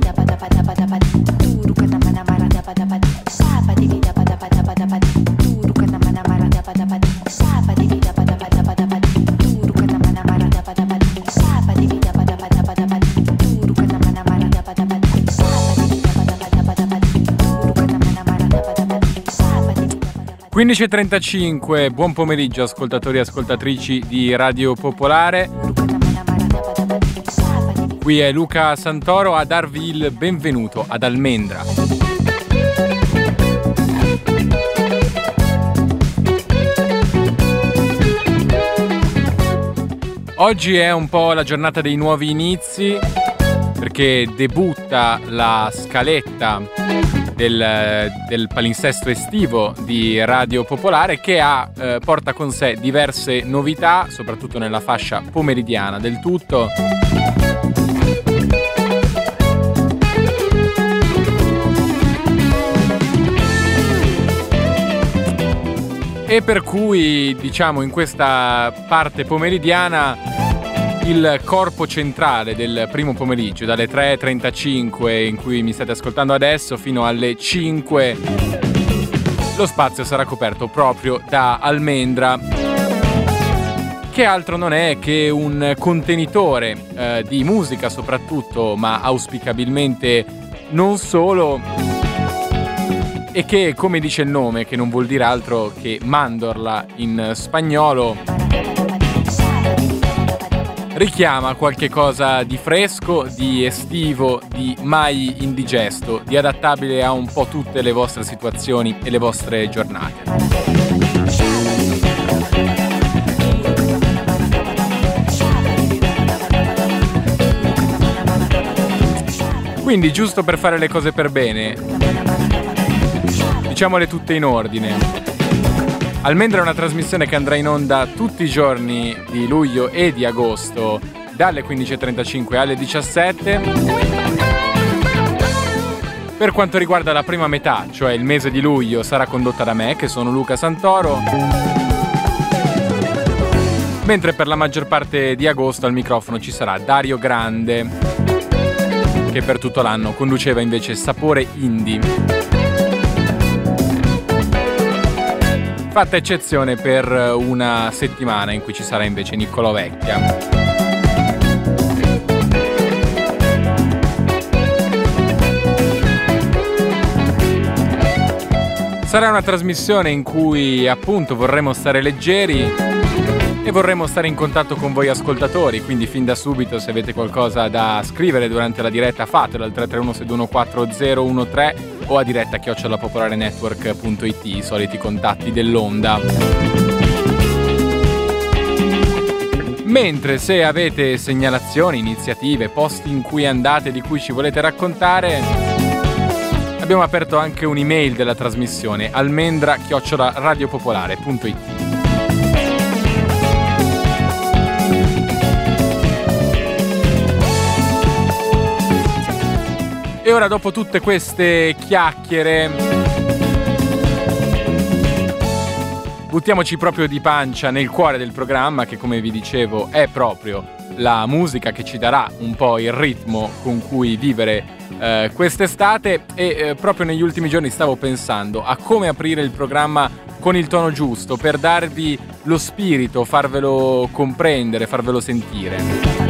15:35, buon pomeriggio ascoltatori e ascoltatrici di Radio Popolare. Qui è Luca Santoro a darvi il benvenuto ad Almendra. Oggi è un po' la giornata dei nuovi inizi, perché debutta la scaletta del palinsesto estivo di Radio Popolare, che porta con sé diverse novità, soprattutto nella fascia pomeridiana del tutto. E per cui, diciamo, in questa parte pomeridiana il corpo centrale del primo pomeriggio, dalle 3:35 in cui mi state ascoltando adesso fino alle 5, lo spazio sarà coperto proprio da Almendra, che altro non è che un contenitore di musica soprattutto, ma auspicabilmente non solo, e che, come dice il nome, che non vuol dire altro che mandorla in spagnolo, richiama qualche cosa di fresco, di estivo, di mai indigesto, di adattabile a un po' tutte le vostre situazioni e le vostre giornate. Quindi, giusto per fare le cose per bene, diciamole tutte in ordine. Almendra è una trasmissione che andrà in onda tutti i giorni di luglio e di agosto, dalle 15:35 alle 17. Per quanto riguarda la prima metà, cioè il mese di luglio, sarà condotta da me, che sono Luca Santoro, mentre per la maggior parte di agosto al microfono ci sarà Dario Grande, che per tutto l'anno conduceva invece Sapore Indie. Fatta eccezione per una settimana in cui ci sarà invece Niccolò Vecchia. Sarà una trasmissione in cui appunto vorremmo stare leggeri e vorremmo stare in contatto con voi ascoltatori, quindi fin da subito, se avete qualcosa da scrivere durante la diretta, fatelo al 331-614-013 o a diretta@popolarenetwork.it, i soliti contatti dell'onda. Mentre se avete segnalazioni, iniziative, posti in cui andate, di cui ci volete raccontare, abbiamo aperto anche un'email della trasmissione, almendra@radiopopolare.it. E ora, dopo tutte queste chiacchiere, buttiamoci proprio di pancia nel cuore del programma, che, come vi dicevo, è proprio la musica che ci darà un po' il ritmo con cui vivere quest'estate. E proprio negli ultimi giorni stavo pensando a come aprire il programma con il tono giusto, per darvi lo spirito, farvelo comprendere, farvelo sentire.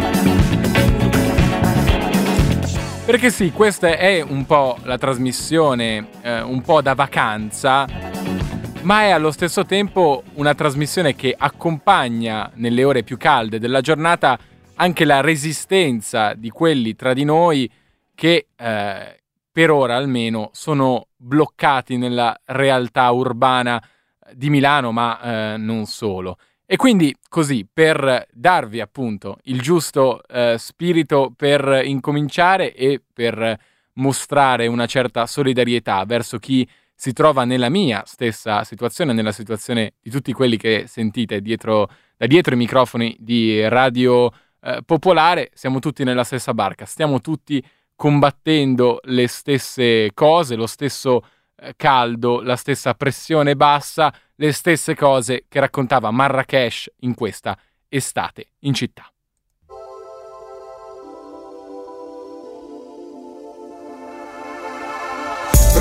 Perché sì, questa è un po' la trasmissione, un po' da vacanza, ma è allo stesso tempo una trasmissione che accompagna nelle ore più calde della giornata anche la resistenza di quelli tra di noi che, per ora almeno, sono bloccati nella realtà urbana di Milano, ma non solo. E quindi, così, per darvi appunto il giusto spirito per incominciare e per mostrare una certa solidarietà verso chi si trova nella mia stessa situazione, nella situazione di tutti quelli che sentite da dietro i microfoni di Radio Popolare, siamo tutti nella stessa barca, stiamo tutti combattendo le stesse cose, lo stesso caldo, la stessa pressione bassa, le stesse cose che raccontava Marrakesh in questa estate in città.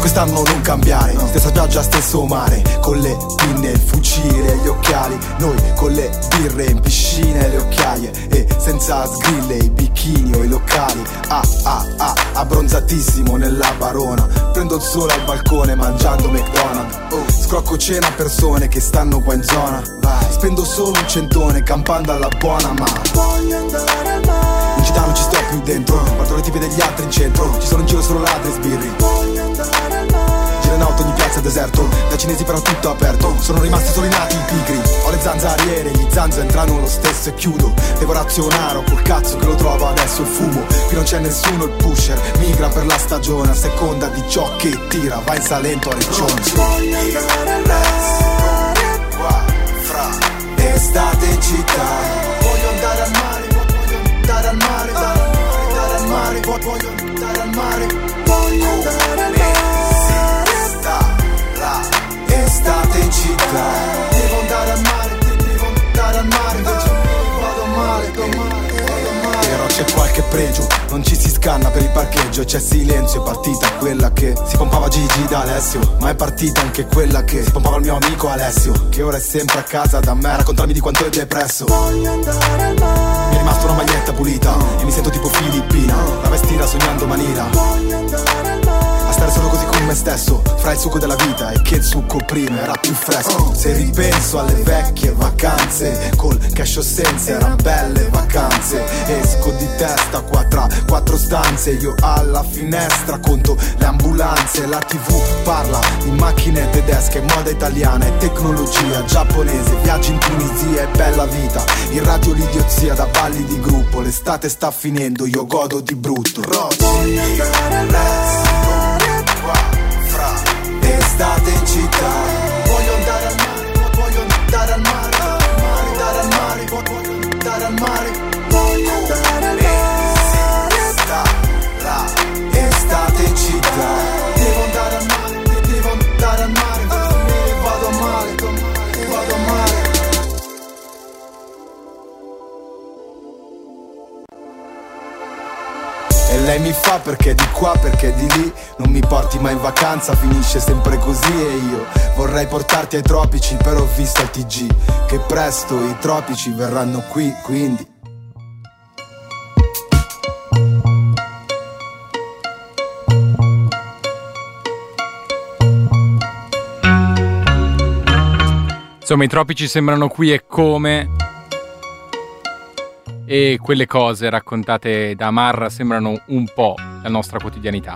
quest'anno non cambiare, stessa piaggia, stesso mare, con le pinne, il fucile e gli occhiali, noi con le birre in piscina e le occhiaie, e senza sgrille i bikini o i locali. Abbronzatissimo nella Barona, prendo il sole al balcone mangiando McDonald's. Scrocco cena a persone che stanno qua in zona, spendo solo un centone campando alla buona, ma voglio andare al mare. In città non ci sto più dentro, guardo le tipe degli altri in centro, ci sono in giro solo ladri e sbirri. Voglio andare al mare. Giro in auto ogni piazza è deserto, da cinesi però tutto aperto, sono rimasti solo i nati i pigri. Ho le zanzariere, gli zanzo entrano lo stesso e chiudo. Devo razionare, ho col cazzo che lo trovo adesso il fumo. Qui non c'è nessuno, il pusher migra per la stagione, a seconda di ciò che tira, va in Salento a Riccione. Voglio andare al mare, qua, fra estate in città. Voglio andare al mare, voglio andare al mare, andare al mare, voglio andare al mare, voglio andare al mare. Estate in città, devo andare al mare, devo andare al mare, invece vado male, però c'è qualche pregio, non ci si scanna per il parcheggio, c'è silenzio, è partita quella che si pompava Gigi d'Alessio, ma è partita anche quella che si pompava il mio amico Alessio, che ora è sempre a casa da me a raccontarmi di quanto è depresso. Voglio andare al mare. Mi è rimasta una maglietta pulita e mi sento tipo Filippina, la vestita sognando Manila. Voglio andare al mare. A stare solo così con me stesso, fra il succo della vita e che il succo prima era più fresco. Se ripenso alle vecchie vacanze, col cash o senza erano belle vacanze. Esco di testa qua tra quattro stanze, io alla finestra conto le ambulanze. La TV parla di macchine tedesche, moda italiana e tecnologia giapponese, viaggi in Tunisia e bella vita. In radio l'idiozia da balli di gruppo, l'estate sta finendo, io godo di brutto. Estate in città, voglio andare al mare, voglio andare al mare, andare al mare, voglio andare al mare, voglio andare al mare. Estate in città, devo andare al mare, devo andare al mare, vado male, vado male. E lei mi fa perché di qua, perché di lì. Non mi porti mai in vacanza, finisce sempre così. E io vorrei portarti ai tropici, però ho visto al TG che presto i tropici verranno qui, quindi insomma i tropici sembrano qui e come, e quelle cose raccontate da Marra sembrano un po' la nostra quotidianità.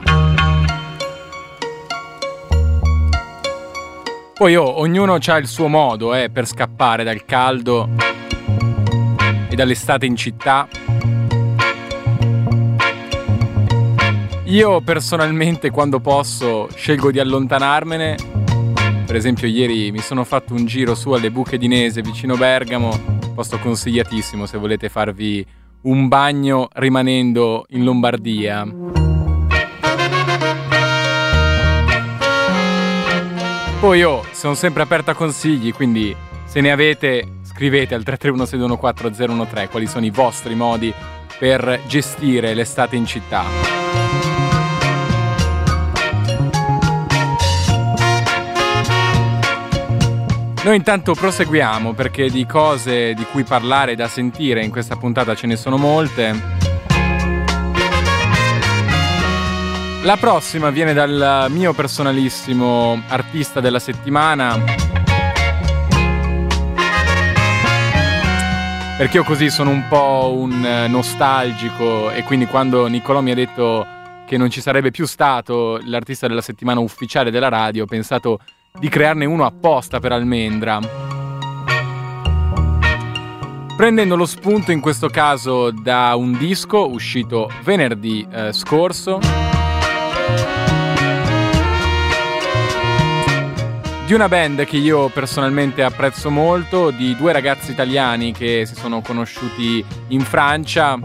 Poi ognuno ha il suo modo per scappare dal caldo e dall'estate in città. Io personalmente quando posso scelgo di allontanarmene. Per esempio ieri mi sono fatto un giro su alle Buche di Nese vicino Bergamo, posto consigliatissimo se volete farvi un bagno rimanendo in Lombardia. Poi sono sempre aperto a consigli, quindi se ne avete scrivete al 331-614-013 quali sono i vostri modi per gestire l'estate in città. Noi intanto proseguiamo perché di cose di cui parlare da sentire in questa puntata ce ne sono molte. La prossima viene dal mio personalissimo artista della settimana, perché io così sono un po' un nostalgico e quindi quando Niccolò mi ha detto che non ci sarebbe più stato l'artista della settimana ufficiale della radio ho pensato di crearne uno apposta per Almendra, prendendo lo spunto in questo caso da un disco uscito venerdì scorso di una band che io personalmente apprezzo molto, di due ragazzi italiani che si sono conosciuti in Francia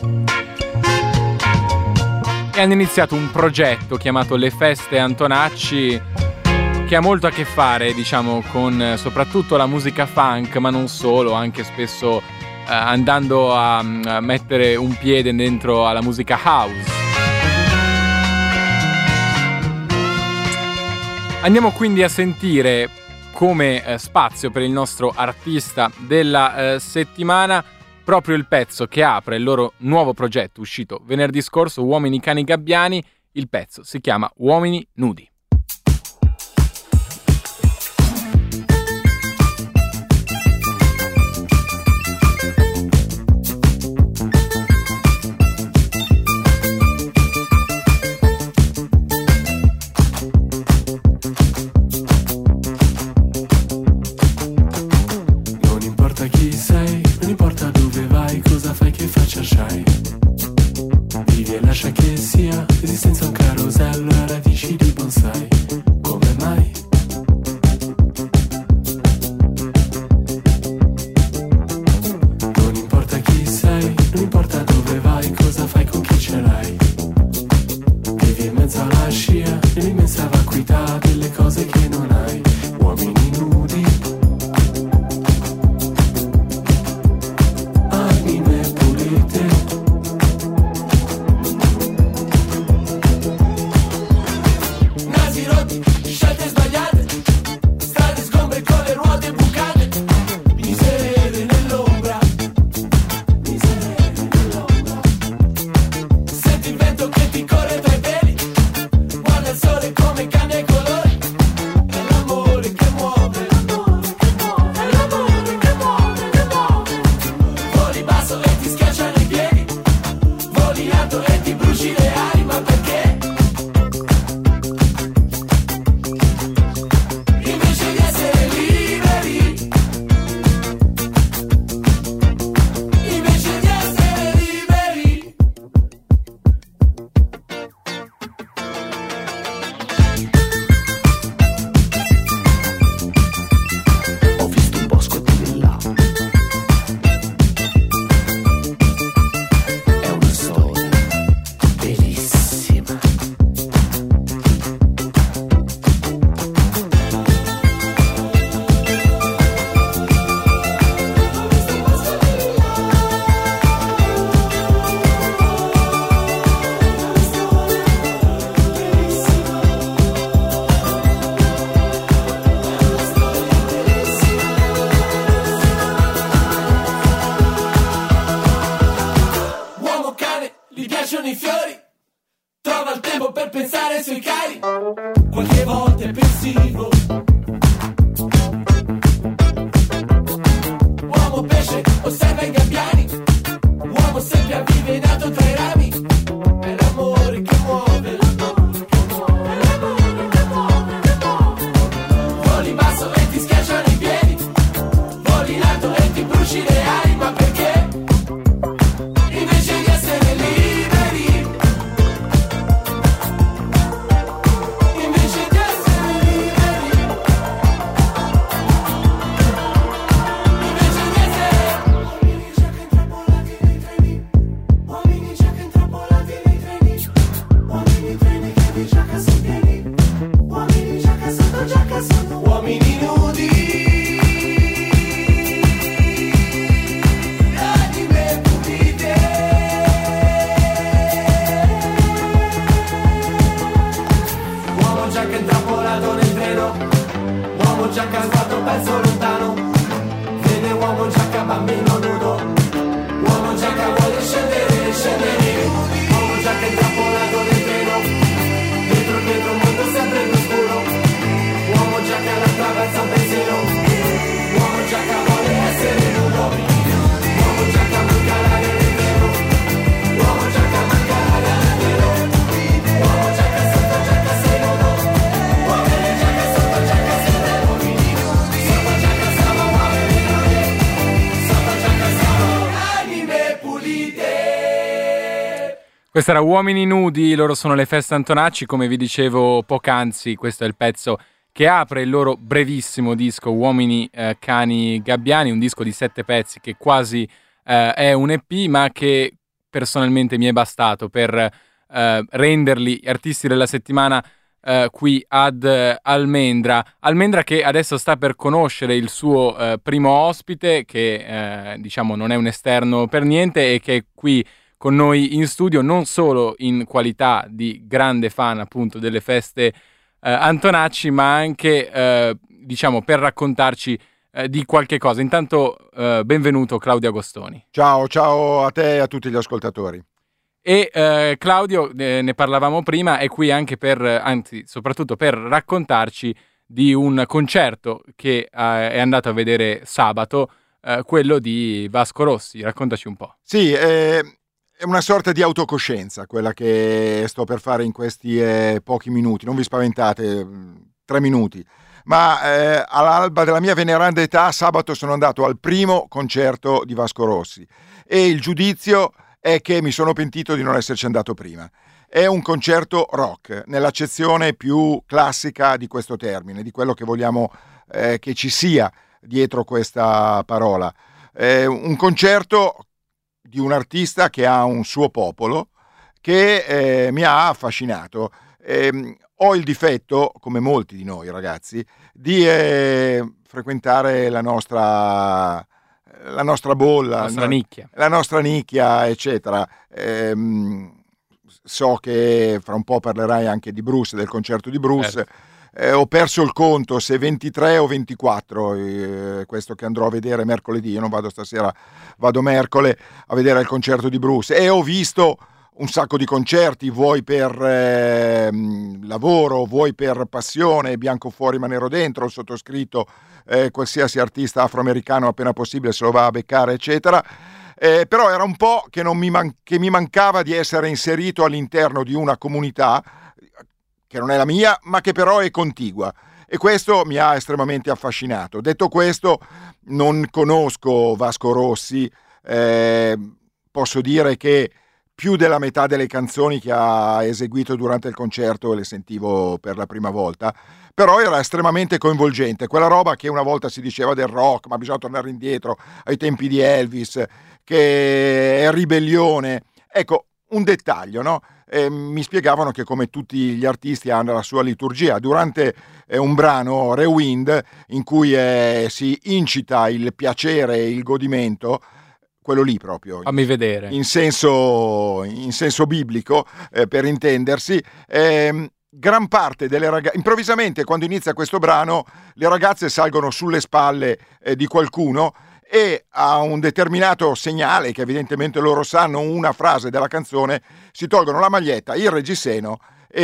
e hanno iniziato un progetto chiamato Le Feste Antonacci, che ha molto a che fare, diciamo, con soprattutto la musica funk, ma non solo, anche spesso andando a mettere un piede dentro alla musica house. Andiamo quindi a sentire come spazio per il nostro artista della settimana proprio il pezzo che apre il loro nuovo progetto uscito venerdì scorso, Uomini Cani Gabbiani. Il pezzo si chiama Uomini Nudi. Vivi e lascia che sia esistenza un carosello a radici di bonsai. Come mai? Non importa chi sei, non importa dove vai, cosa fai con chi ce l'hai. Vivi in mezzo alla scia, nell'immensa vacuità delle cose che non hai. Uomini nudi, anime pulite. Scelte sbagliate, strade sgombre con le ruote bucate, miserie nell'ombra, senti il vento che ti corre tra i peli, guarda il sole come cambia i colori, è l'amore che muove, è l'amore che muove, voli basso e ti schiacciano i piedi, voli alto e ti bruci le ali, ma perché? I fiori, trova il tempo per pensare sui cari, qualche volta è pensivo. Uomo pesce, osserva i gabbiani, uomo seppia vive nato tra i rami, è l'amore che muove, è l'amore che muove, voli basso e ti schiacciano i piedi, voli in alto e ti bruci le ali, ma perché? Invece di essere lì uomini nudi, anime pulite, uomo giacca intrappolato nel treno, uomo giacca sguardo perso lontano, vede uomo giacca bambino nudo, uomo giacca vuole scendere, scendere, uomo giacca intrappolato nel treno, dietro un mondo sempre più scuro. Uomo giacca la attraversa un pensiero, uomo giacca vuole essere nudo, uomo giacca manca l'aria nel vero, uomo giacca manca l'aria nel vero, uomo giacca sotto giacca sei nudo, uomini giacca sotto giacca sei nudo, sotto giacca siamo uomini nudi, sotto giacca siamo anime pulite. Questa era Uomini Nudi, loro sono le Feste Antonacci, come vi dicevo poc'anzi, questo è il pezzo che apre il loro brevissimo disco Uomini Cani Gabbiani, un disco di 7 pezzi che quasi è un EP, ma che personalmente mi è bastato per renderli artisti della settimana qui ad Almendra che adesso sta per conoscere il suo primo ospite, che diciamo non è un esterno per niente e che è qui con noi in studio non solo in qualità di grande fan appunto delle Feste Antonacci, ma anche diciamo per raccontarci di qualche cosa. Intanto benvenuto Claudio Agostoni. Ciao a te e a tutti gli ascoltatori. E Claudio, ne parlavamo prima, è qui anche anzi soprattutto per raccontarci di un concerto che è andato a vedere sabato, quello di Vasco Rossi. Raccontaci un po'. Sì, è una sorta di autocoscienza quella che sto per fare in questi pochi minuti, non vi spaventate, 3 minuti. Ma all'alba della mia veneranda età, sabato sono andato al primo concerto di Vasco Rossi e il giudizio è che mi sono pentito di non esserci andato prima. È un concerto rock, nell'accezione più classica di questo termine, di quello che vogliamo che ci sia dietro questa parola. Un concerto di un artista che ha un suo popolo, che mi ha affascinato. Ho il difetto, come molti di noi ragazzi, di frequentare la nostra bolla, la nostra nicchia, eccetera. So che fra un po' parlerai anche di Bruce, del concerto di Bruce. Ho perso il conto se 23 o 24, questo che andrò a vedere mercoledì. Io non vado stasera, vado mercoledì a vedere il concerto di Bruce, e ho visto un sacco di concerti, vuoi per lavoro, vuoi per passione, bianco fuori ma nero dentro, il sottoscritto, qualsiasi artista afroamericano appena possibile se lo va a beccare, eccetera. Però era un po' che che mi mancava di essere inserito all'interno di una comunità che non è la mia, ma che però è contigua, e questo mi ha estremamente affascinato. Detto questo, non conosco Vasco Rossi, posso dire che più della metà delle canzoni che ha eseguito durante il concerto le sentivo per la prima volta, però era estremamente coinvolgente, quella roba che una volta si diceva del rock, ma bisogna tornare indietro ai tempi di Elvis, che è ribellione. Ecco, un dettaglio, no? Mi spiegavano che come tutti gli artisti hanno la sua liturgia. Durante un brano, Rewind, in cui si incita il piacere e il godimento, quello lì proprio, fammi vedere, in senso biblico, per intendersi, gran parte delle ragazze, improvvisamente quando inizia questo brano, le ragazze salgono sulle spalle di qualcuno e a un determinato segnale, che evidentemente loro sanno, una frase della canzone, si tolgono la maglietta, il reggiseno,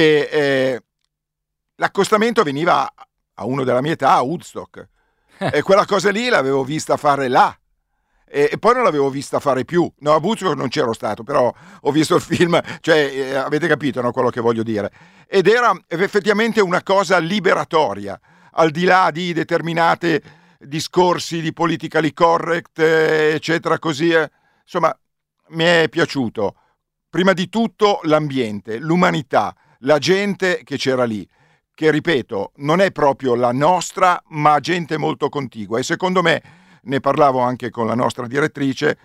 e l'accostamento veniva a uno della mia età a Woodstock, e quella cosa lì l'avevo vista fare là. E poi non l'avevo vista fare più. No, a Woodstock non c'ero stato, però ho visto il film, cioè avete capito, no, quello che voglio dire. Ed era effettivamente una cosa liberatoria, al di là di determinate discorsi di politically correct, eccetera, così. Insomma, mi è piaciuto. Prima di tutto l'ambiente, l'umanità, la gente che c'era lì, che ripeto, non è proprio la nostra, ma gente molto contigua. E secondo me, ne parlavo anche con la nostra direttrice,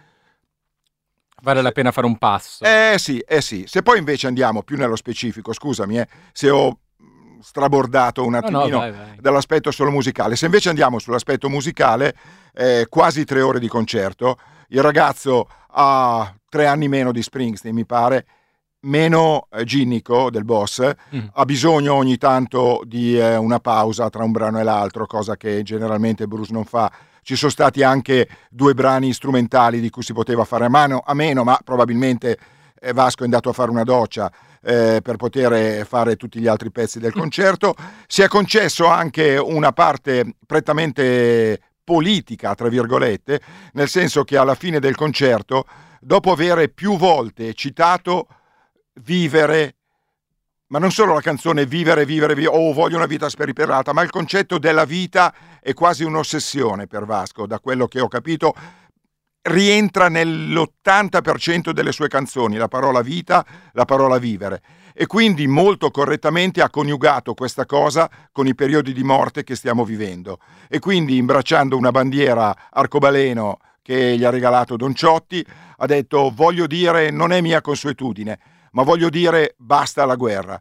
vale la pena fare un passo. Sì. Se poi invece andiamo più nello specifico, scusami se ho strabordato un attimino vai. dall'aspetto solo musicale. Se invece andiamo sull'aspetto musicale, quasi 3 ore di concerto. Il ragazzo ha 3 anni meno di Springsteen, mi pare, meno ginnico del boss, ha bisogno ogni tanto di una pausa tra un brano e l'altro, cosa che generalmente Bruce non fa. Ci sono stati anche 2 brani strumentali di cui si poteva fare a meno, ma probabilmente Vasco è andato a fare una doccia per poter fare tutti gli altri pezzi del concerto. Si è concesso anche una parte prettamente politica, tra virgolette, nel senso che alla fine del concerto, dopo avere più volte citato Vivere, ma non solo la canzone Vivere, voglio una vita speriperata, ma il concetto della vita è quasi un'ossessione per Vasco, da quello che ho capito. Rientra nell'80% delle sue canzoni la parola vita, la parola vivere, e quindi molto correttamente ha coniugato questa cosa con i periodi di morte che stiamo vivendo, e quindi, imbracciando una bandiera arcobaleno che gli ha regalato Don Ciotti, ha detto: voglio dire, non è mia consuetudine, ma voglio dire basta alla guerra,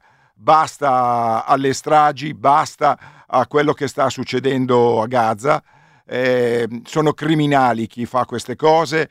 basta alle stragi, basta a quello che sta succedendo a Gaza. Sono criminali chi fa queste cose,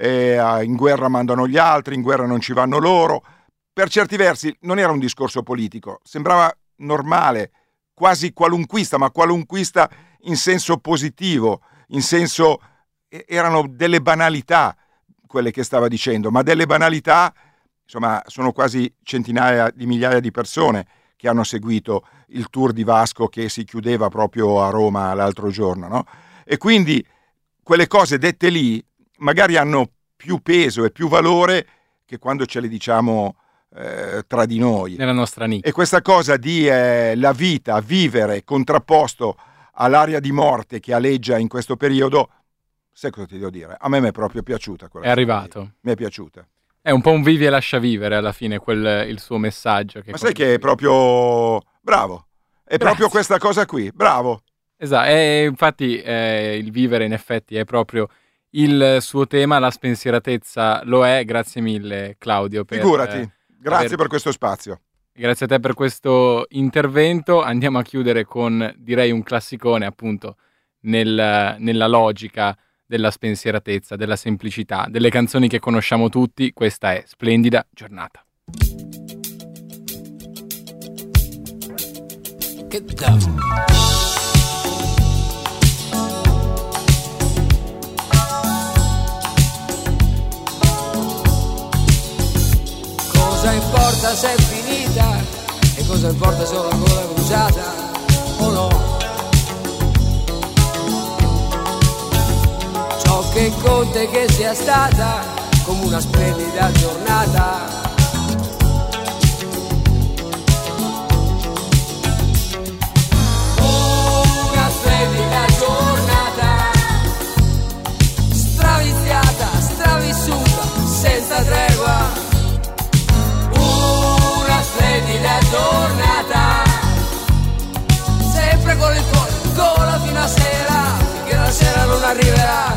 in guerra mandano gli altri, in guerra non ci vanno loro. Per certi versi non era un discorso politico, sembrava normale, quasi qualunquista, ma qualunquista in senso positivo, in senso erano delle banalità quelle che stava dicendo, ma delle banalità, insomma, sono quasi centinaia di migliaia di persone che hanno seguito il tour di Vasco che si chiudeva proprio a Roma l'altro giorno, no? E quindi quelle cose dette lì magari hanno più peso e più valore che quando ce le diciamo tra di noi. Nella nostra nicchia. E questa cosa di la vita, vivere contrapposto all'aria di morte che aleggia in questo periodo, sai cosa ti devo dire? A me mi è proprio piaciuta quella. È arrivato. Mi è piaciuta. È un po' un vivi e lascia vivere alla fine il suo messaggio. Ma sai che è proprio bravo. È proprio questa cosa qui, bravo. Esatto, e infatti il vivere in effetti è proprio il suo tema, la spensieratezza lo è. Grazie mille Claudio. Figurati, grazie per questo spazio. Grazie a te per questo intervento. Andiamo a chiudere con, direi, un classicone appunto nella logica della spensieratezza, della semplicità, delle canzoni che conosciamo tutti. Questa è Splendida giornata. Che cavolo. Cosa importa se è finita e cosa importa se ho la gola bruciata o no? Ciò che conta è che sia stata come una splendida giornata. Una splendida giornata, straviziata, stravissuta, senza tregua. Una splendida giornata, sempre con il cuore in gola fino a sera, finché la sera non arriverà.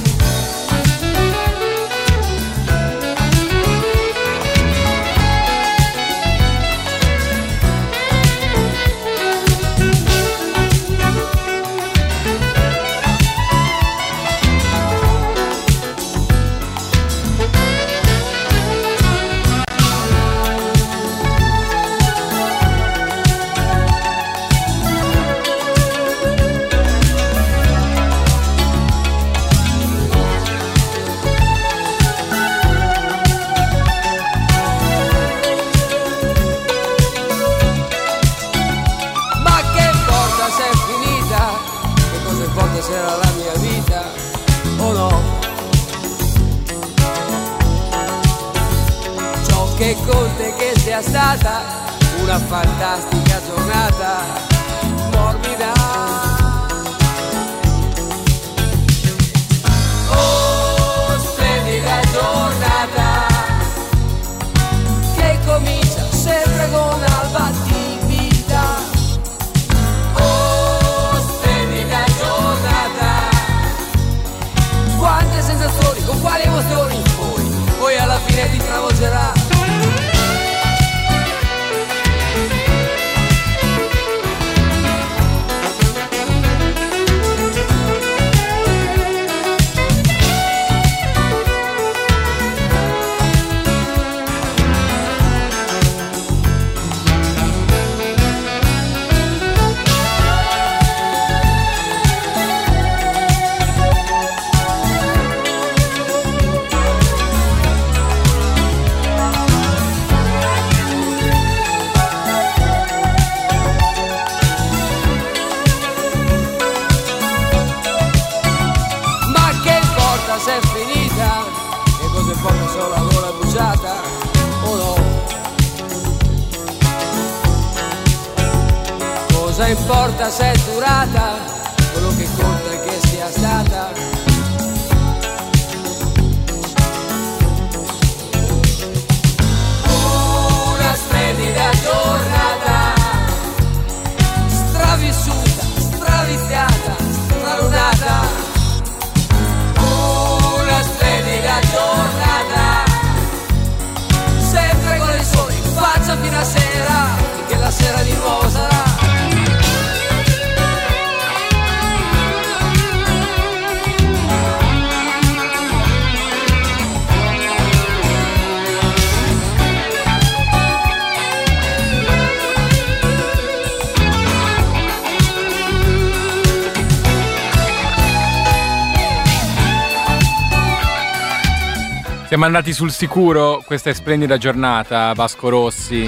Se era la mia vita o no? Ciò che conta è che sia stata una fantastica giornata morbida. Oh, splendida giornata che comincia sempre con alba di vita. Quante sensazioni, con quali emozioni poi alla fine ti travolgerà. Se è finita e cosa importa solo la gola bruciata o no? Cosa importa se è durata, quello che conta è che sia stata una splendida giornata, stravissuta, straviziata, stralunata. Splendida giornata, sempre con il sole in faccia fino a sera, finché la sera di nuovo sarà. Siamo andati sul sicuro, questa è splendida giornata, Vasco Rossi.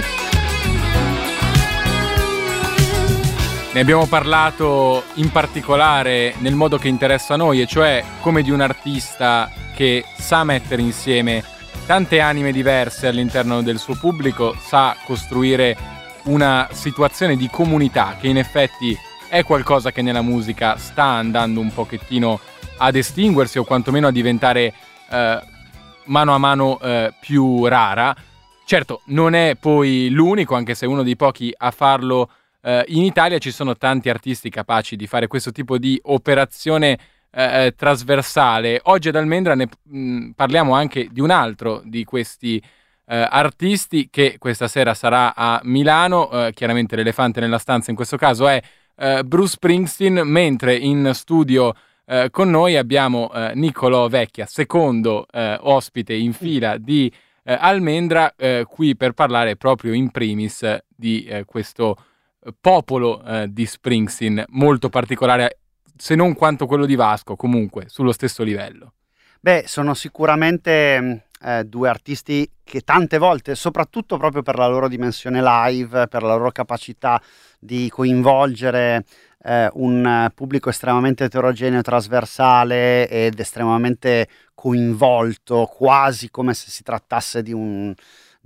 Ne abbiamo parlato in particolare nel modo che interessa a noi, e cioè come di un artista che sa mettere insieme tante anime diverse all'interno del suo pubblico, sa costruire una situazione di comunità che in effetti è qualcosa che nella musica sta andando un pochettino ad estinguersi o quantomeno a diventare mano a mano più rara. Certo, non è poi l'unico, anche se è uno dei pochi a farlo in Italia. Ci sono tanti artisti capaci di fare questo tipo di operazione trasversale. Oggi ad Almendra ne parliamo anche di un altro di questi artisti che questa sera sarà a Milano. Chiaramente l'elefante nella stanza in questo caso è Bruce Springsteen, mentre in studio con noi abbiamo Niccolò Vecchia, secondo ospite in fila di Almendra, qui per parlare proprio in primis di questo popolo di Springsteen, molto particolare, se non quanto quello di Vasco, comunque sullo stesso livello. Beh, sono sicuramente due artisti che tante volte, soprattutto proprio per la loro dimensione live, per la loro capacità di coinvolgere un pubblico estremamente eterogeneo, trasversale ed estremamente coinvolto, quasi come se si trattasse di un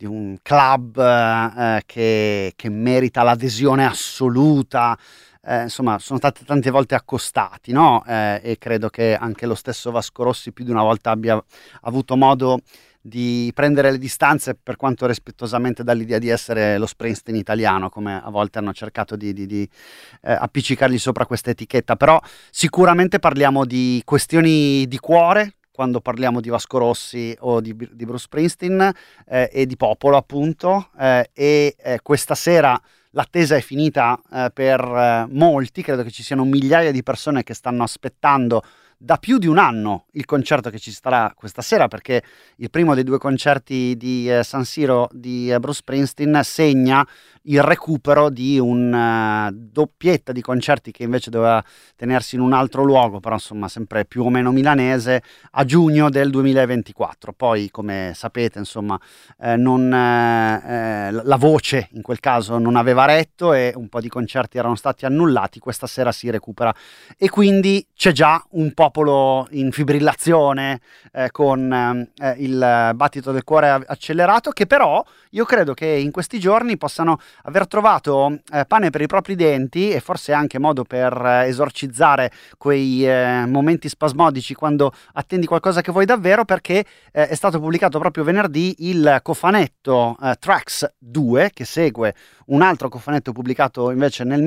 club che merita l'adesione assoluta. Insomma, sono stati tante volte accostati, no? E credo che anche lo stesso Vasco Rossi più di una volta abbia avuto modo di prendere le distanze, per quanto rispettosamente, dall'idea di essere lo Springsteen italiano, come a volte hanno cercato di appiccicargli sopra questa etichetta. Però sicuramente parliamo di questioni di cuore quando parliamo di Vasco Rossi o di Bruce Springsteen, e di popolo, appunto, e questa sera l'attesa è finita per molti. Credo che ci siano migliaia di persone che stanno aspettando da più di un anno il concerto che ci sarà questa sera, perché il primo dei due concerti di San Siro di Bruce Springsteen segna il recupero di una doppietta di concerti che invece doveva tenersi in un altro luogo, però insomma sempre più o meno milanese, a giugno del 2024. Poi, come sapete, insomma, la voce in quel caso non aveva retto e un po' di concerti erano stati annullati. Questa sera si recupera e quindi c'è già un popolo in fibrillazione, con il battito del cuore accelerato, che però io credo che in questi giorni possano aver trovato pane per i propri denti, e forse anche modo per esorcizzare quei momenti spasmodici quando attendi qualcosa che vuoi davvero, perché è stato pubblicato proprio venerdì il cofanetto Tracks 2, che segue un altro cofanetto pubblicato invece nel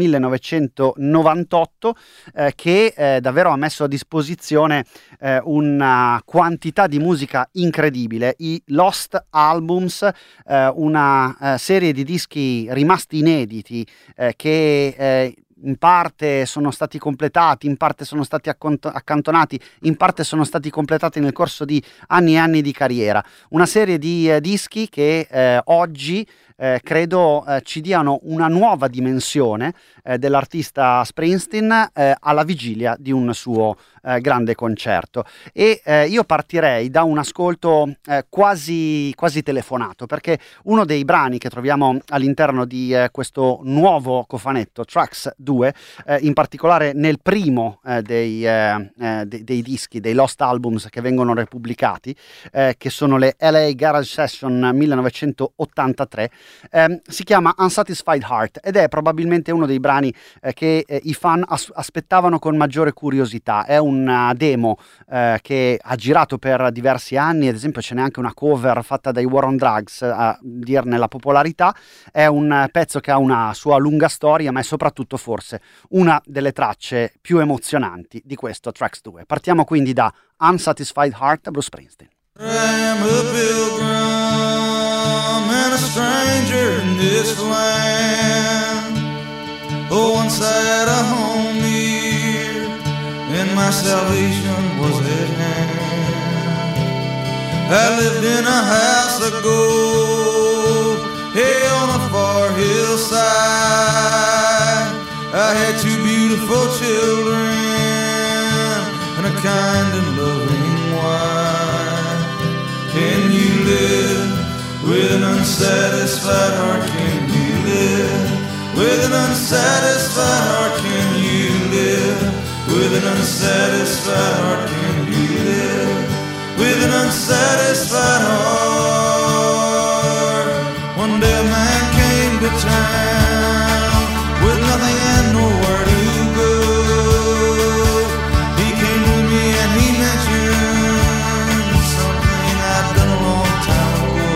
1998, che davvero ha messo a disposizione una quantità di musica incredibile, i Lost Albums, una serie di dischi rimasti inediti, che in parte sono stati completati, in parte sono stati accantonati, in parte sono stati completati nel corso di anni e anni di carriera. Una serie di dischi che oggi credo ci diano una nuova dimensione dell'artista Springsteen alla vigilia di un suo grande concerto. E io partirei da un ascolto quasi telefonato, perché uno dei brani che troviamo all'interno di questo nuovo cofanetto Tracks 2, in particolare nel primo dei dischi, dei Lost Albums che vengono repubblicati, che sono le LA Garage Session 1983, si chiama Unsatisfied Heart, ed è probabilmente uno dei brani che i fan aspettavano con maggiore curiosità. È una demo che ha girato per diversi anni, ad esempio ce n'è anche una cover fatta dai War on Drugs a dirne la popolarità. È un pezzo che ha una sua lunga storia, ma è soprattutto forse una delle tracce più emozionanti di questo Tracks 2. Partiamo quindi da Unsatisfied Heart, Bruce Springsteen. I'm a pilgrim and a stranger in this land. Oh, once I had a home near, and my salvation was at hand. I lived in a house of gold, hey, on a far hillside. I had two beautiful children and a kind and loving wife. And unsatisfied heart can you live? With an unsatisfied heart can you live? With an unsatisfied heart can you live? With an unsatisfied heart. One day a man came to town with nothing and nowhere to go. He came to me and he mentioned something I'd done a long time ago.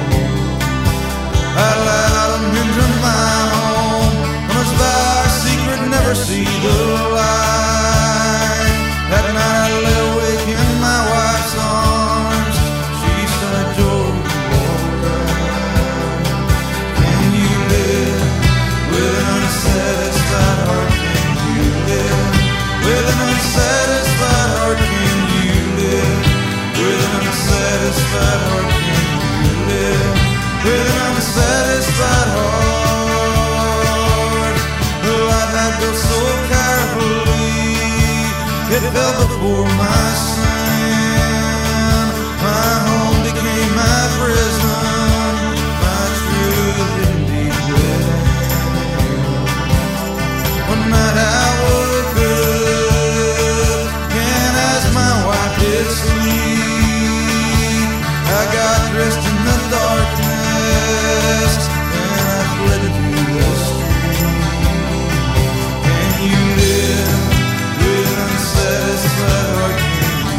I allowed him into my home, promised by our secret never see the light. That night I lay awake in my wife's arms. She said, George, you alright? Can you live with an unsatisfied heart? Can you live with an unsatisfied heart? Can you live with an unsatisfied heart? Can you live with an unsatisfied heart? The life I built so carefully, it fell before my sin. My home became my prison, my truth indeed within. One night I woke up, and as my wife did sleep, I got dressed in the darkness, and I fled to the street. Can you live with an unsatisfied heart? Can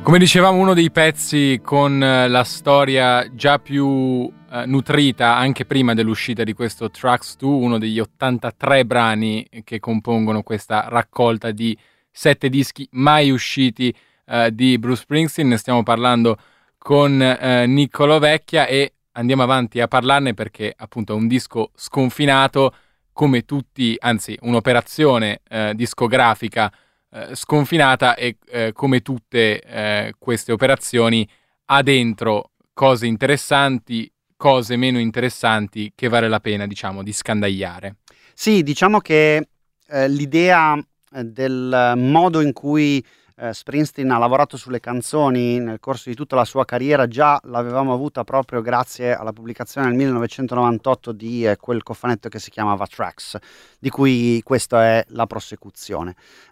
Come dicevamo, uno dei pezzi con la storia già più nutrita anche prima dell'uscita di questo Tracks 2, uno degli 83 brani che compongono questa raccolta di 7 dischi mai usciti di Bruce Springsteen. Ne stiamo parlando con Niccolo Vecchia e andiamo avanti a parlarne perché appunto è un disco sconfinato, come tutti, anzi un'operazione discografica sconfinata e come tutte queste operazioni ha dentro cose interessanti, cose meno interessanti che vale la pena, diciamo, di scandagliare. Sì, diciamo che l'idea del modo in cui Springsteen ha lavorato sulle canzoni nel corso di tutta la sua carriera già l'avevamo avuta proprio grazie alla pubblicazione nel 1998 di quel cofanetto che si chiamava Tracks, di cui questa è la prosecuzione.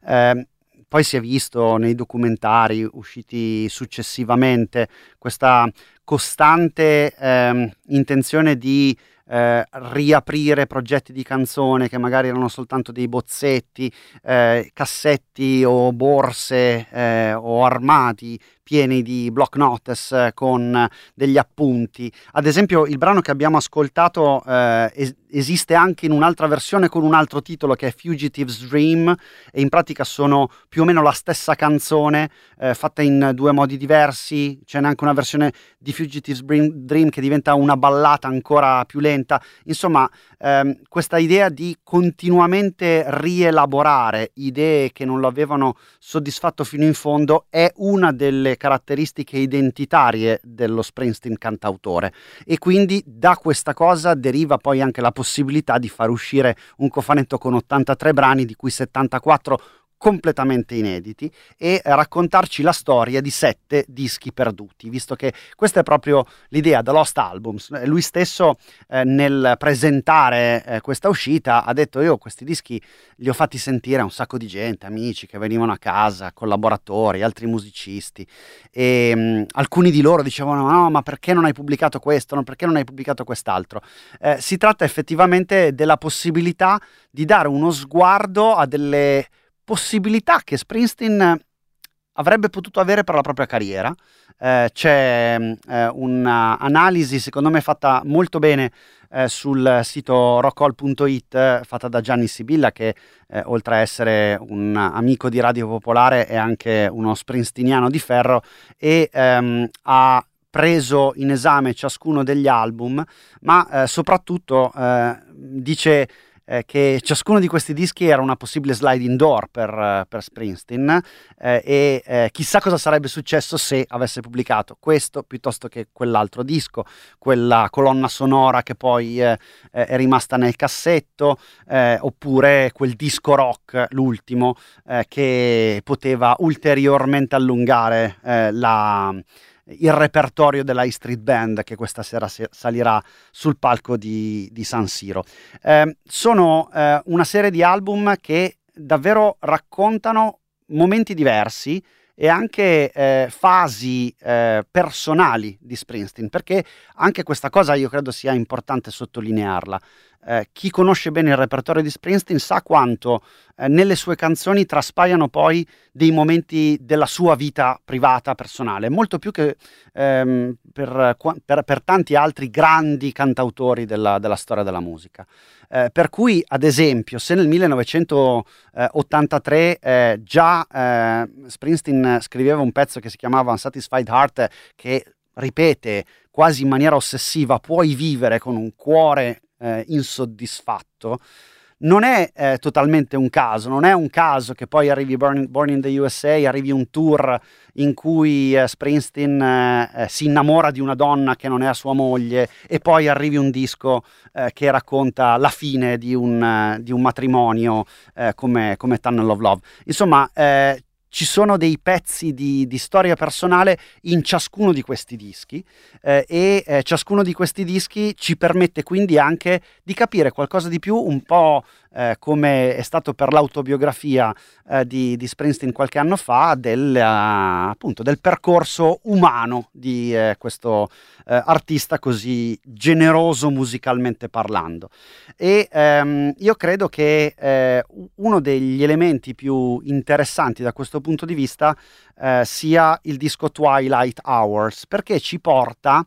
Poi si è visto nei documentari usciti successivamente questa costante intenzione di riaprire progetti di canzone che magari erano soltanto dei bozzetti, cassetti o borse o armadi pieni di block notes con degli appunti. Ad esempio il brano che abbiamo ascoltato esiste anche in un'altra versione con un altro titolo che è Fugitive's Dream, e in pratica sono più o meno la stessa canzone fatta in due modi diversi. C'è neanche una versione di Fugitive's Dream che diventa una ballata ancora più lenta. Insomma, questa idea di continuamente rielaborare idee che non lo avevano soddisfatto fino in fondo è una delle caratteristiche identitarie dello Springsteen cantautore, e quindi da questa cosa deriva poi anche la possibilità di far uscire un cofanetto con 83 brani, di cui 74 completamente inediti, e raccontarci la storia di 7 dischi perduti, visto che questa è proprio l'idea da Lost Albums. Lui stesso nel presentare questa uscita ha detto: io questi dischi li ho fatti sentire a un sacco di gente, amici che venivano a casa, collaboratori, altri musicisti, e alcuni di loro dicevano: no, ma perché non hai pubblicato questo, perché non hai pubblicato quest'altro? Si tratta effettivamente della possibilità di dare uno sguardo a delle possibilità che Springsteen avrebbe potuto avere per la propria carriera. C'è un'analisi secondo me fatta molto bene sul sito rockall.it, fatta da Gianni Sibilla, che oltre a essere un amico di Radio Popolare è anche uno springsteeniano di ferro, e ha preso in esame ciascuno degli album, ma soprattutto dice che ciascuno di questi dischi era una possibile sliding door per Springsteen, e chissà cosa sarebbe successo se avesse pubblicato questo piuttosto che quell'altro disco, quella colonna sonora che poi è rimasta nel cassetto, oppure quel disco rock, l'ultimo, che poteva ulteriormente allungare il repertorio della E Street Band, che questa sera salirà sul palco di San Siro. Sono una serie di album che davvero raccontano momenti diversi e anche fasi personali di Springsteen, perché anche questa cosa io credo sia importante sottolinearla. Chi conosce bene il repertorio di Springsteen sa quanto nelle sue canzoni traspaiano poi dei momenti della sua vita privata, personale, molto più che per tanti altri grandi cantautori della storia della musica. Per cui, ad esempio, se nel 1983 già Springsteen scriveva un pezzo che si chiamava Unsatisfied Heart, che ripete quasi in maniera ossessiva: puoi vivere con un cuore insoddisfatto, non è totalmente un caso. Non è un caso che poi arrivi Born in the USA, arrivi un tour in cui Springsteen si innamora di una donna che non è sua moglie, e poi arrivi un disco che racconta la fine di un matrimonio come Tunnel of Love. Insomma, ci sono dei pezzi di storia personale in ciascuno di questi dischi, e ciascuno di questi dischi ci permette quindi anche di capire qualcosa di più, un po' come è stato per l'autobiografia di Springsteen qualche anno fa, appunto del percorso umano di questo artista così generoso musicalmente parlando. E io credo che uno degli elementi più interessanti da questo punto di vista sia il disco Twilight Hours, perché ci porta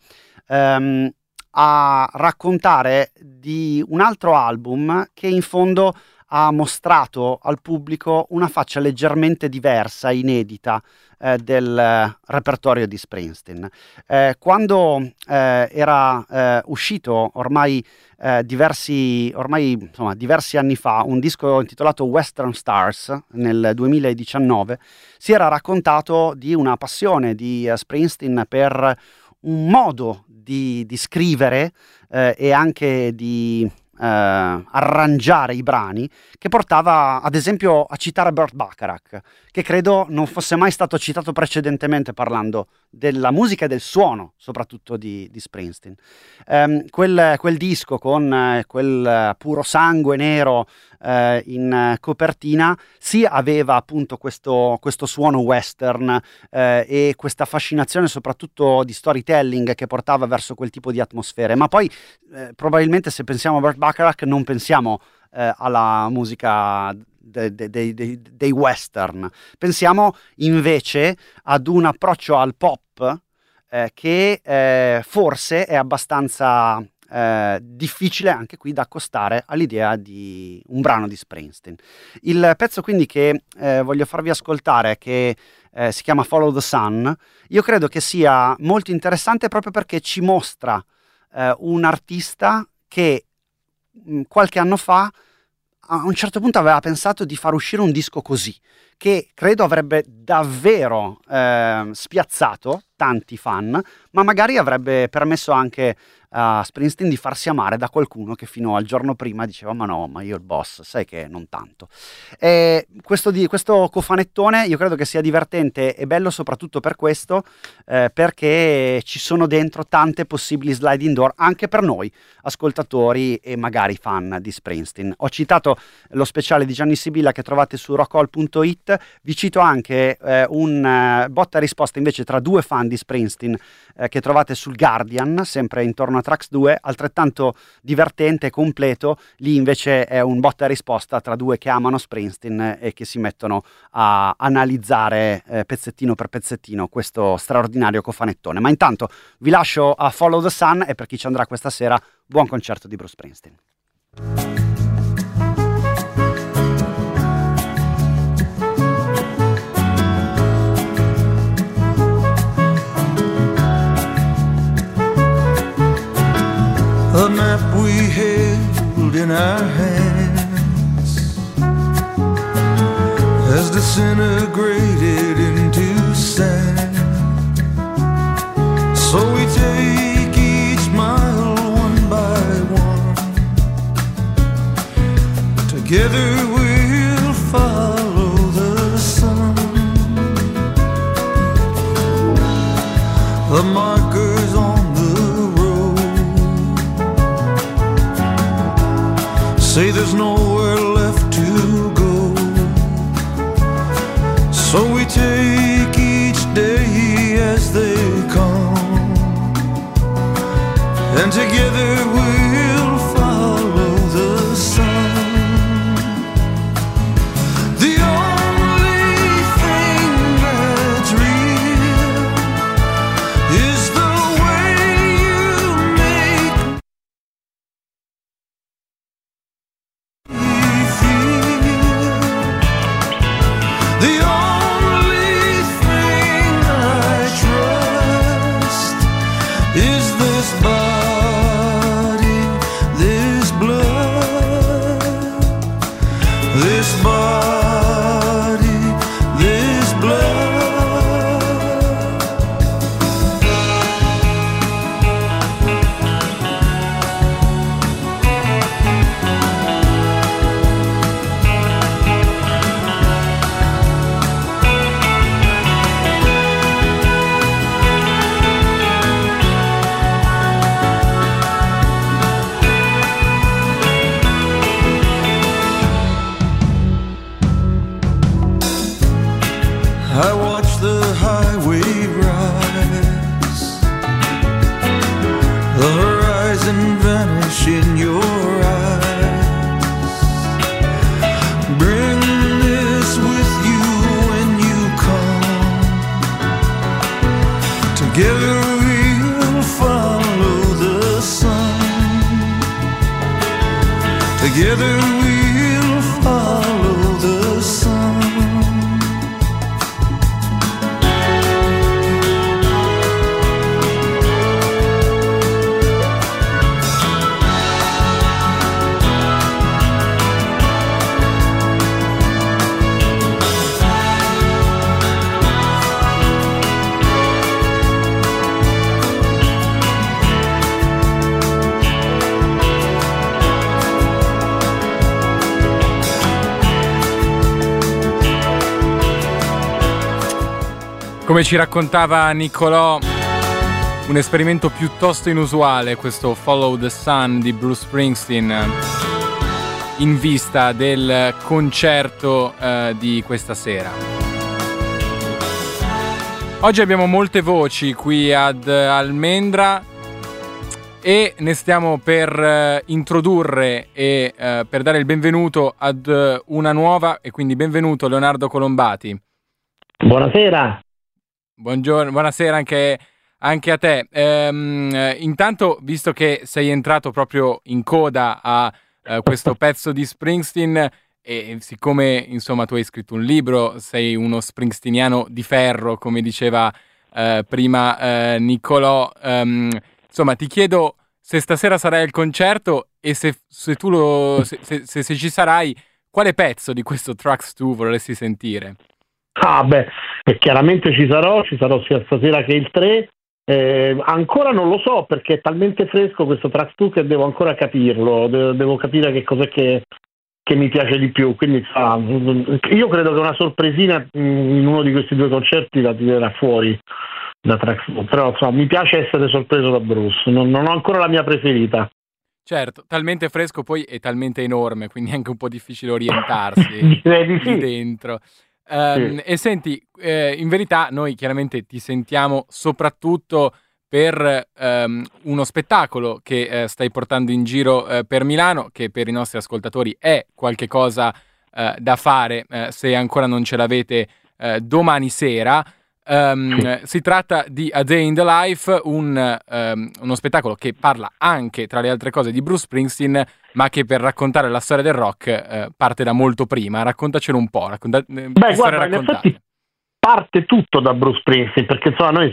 a raccontare di un altro album che in fondo ha mostrato al pubblico una faccia leggermente diversa, inedita del repertorio di Springsteen. Quando era uscito ormai diversi anni fa un disco intitolato Western Stars nel 2019, si era raccontato di una passione di Springsteen per un modo di scrivere e anche di arrangiare i brani, che portava ad esempio a citare Burt Bacharach, che credo non fosse mai stato citato precedentemente parlando della musica e del suono soprattutto di Springsteen. Quel disco con quel puro sangue nero in copertina sì aveva appunto questo suono western e questa fascinazione soprattutto di storytelling che portava verso quel tipo di atmosfere, ma poi probabilmente se pensiamo a Burt Bacharach non pensiamo alla musica dei western, pensiamo invece ad un approccio al pop che forse è abbastanza difficile anche qui da accostare all'idea di un brano di Springsteen. Il pezzo quindi che voglio farvi ascoltare, che si chiama Follow the Sun, io credo che sia molto interessante proprio perché ci mostra un artista che qualche anno fa a un certo punto aveva pensato di far uscire un disco così, che credo avrebbe davvero spiazzato tanti fan, ma magari avrebbe permesso anche a Springsteen di farsi amare da qualcuno che fino al giorno prima diceva ma no, ma io il boss, sai che non tanto. Questo cofanettone io credo che sia divertente e bello soprattutto per questo, perché ci sono dentro tante possibili sliding door anche per noi ascoltatori e magari fan di Springsteen. Ho citato lo speciale di Gianni Sibilla che trovate su rockall.it, vi cito anche un botta e risposta invece tra due fan di Springsteen che trovate sul Guardian, sempre intorno a Trax 2, altrettanto divertente e completo. Lì invece è un botta e risposta tra due che amano Springsteen e che si mettono a analizzare pezzettino per pezzettino questo straordinario cofanettone. Ma intanto vi lascio a Follow the Sun e per chi ci andrà questa sera, buon concerto di Bruce Springsteen. A map we held in our hands has disintegrated into sand. So we take each mile one by one. Together we'll follow the sun. The markers on the road say there's nowhere left to go. So we take each day as they come, and together we'll follow the sun. The only thing that's real is the way you make me feel. The only thing I trust is this body, this blood, this body, this blood. I watch the highway rise, the horizon vanish in your eyes. Bring this with you when you Together we'll follow the sun. Come ci raccontava Niccolò, un esperimento piuttosto inusuale questo Follow the Sun di Bruce Springsteen in vista del concerto di questa sera. Oggi abbiamo molte voci qui ad Almendra e ne stiamo per introdurre e per dare il benvenuto ad una nuova, e quindi benvenuto Leonardo Colombati. Buonasera. Buongiorno, buonasera anche a te. Intanto, visto che sei entrato proprio in coda a questo pezzo di Springsteen, e siccome insomma tu hai scritto un libro, sei uno springsteeniano di ferro, come diceva prima Niccolò, insomma ti chiedo se stasera sarai al concerto e se ci sarai, quale pezzo di questo Tracks 2 vorresti sentire? Chiaramente ci sarò sia stasera che il 3. Ancora non lo so, perché è talmente fresco questo Tracks 2 che devo ancora capirlo, devo capire che cos'è che mi piace di più, quindi io credo che una sorpresina in uno di questi due concerti la tirerà fuori da Tracks 2, però mi piace essere sorpreso da Bruce, non ho ancora la mia preferita. Certo, talmente fresco poi è talmente enorme, quindi è anche un po' difficile orientarsi lì dentro. Sì. E senti, in verità noi chiaramente ti sentiamo soprattutto per uno spettacolo che stai portando in giro per Milano, che per i nostri ascoltatori è qualche cosa da fare se ancora non ce l'avete domani sera. Si tratta di A Day in the Life, uno spettacolo che parla anche, tra le altre cose, di Bruce Springsteen, ma che per raccontare la storia del rock parte da molto prima. Raccontacelo un po'. Guarda, in effetti parte tutto da Bruce Springsteen, perché insomma noi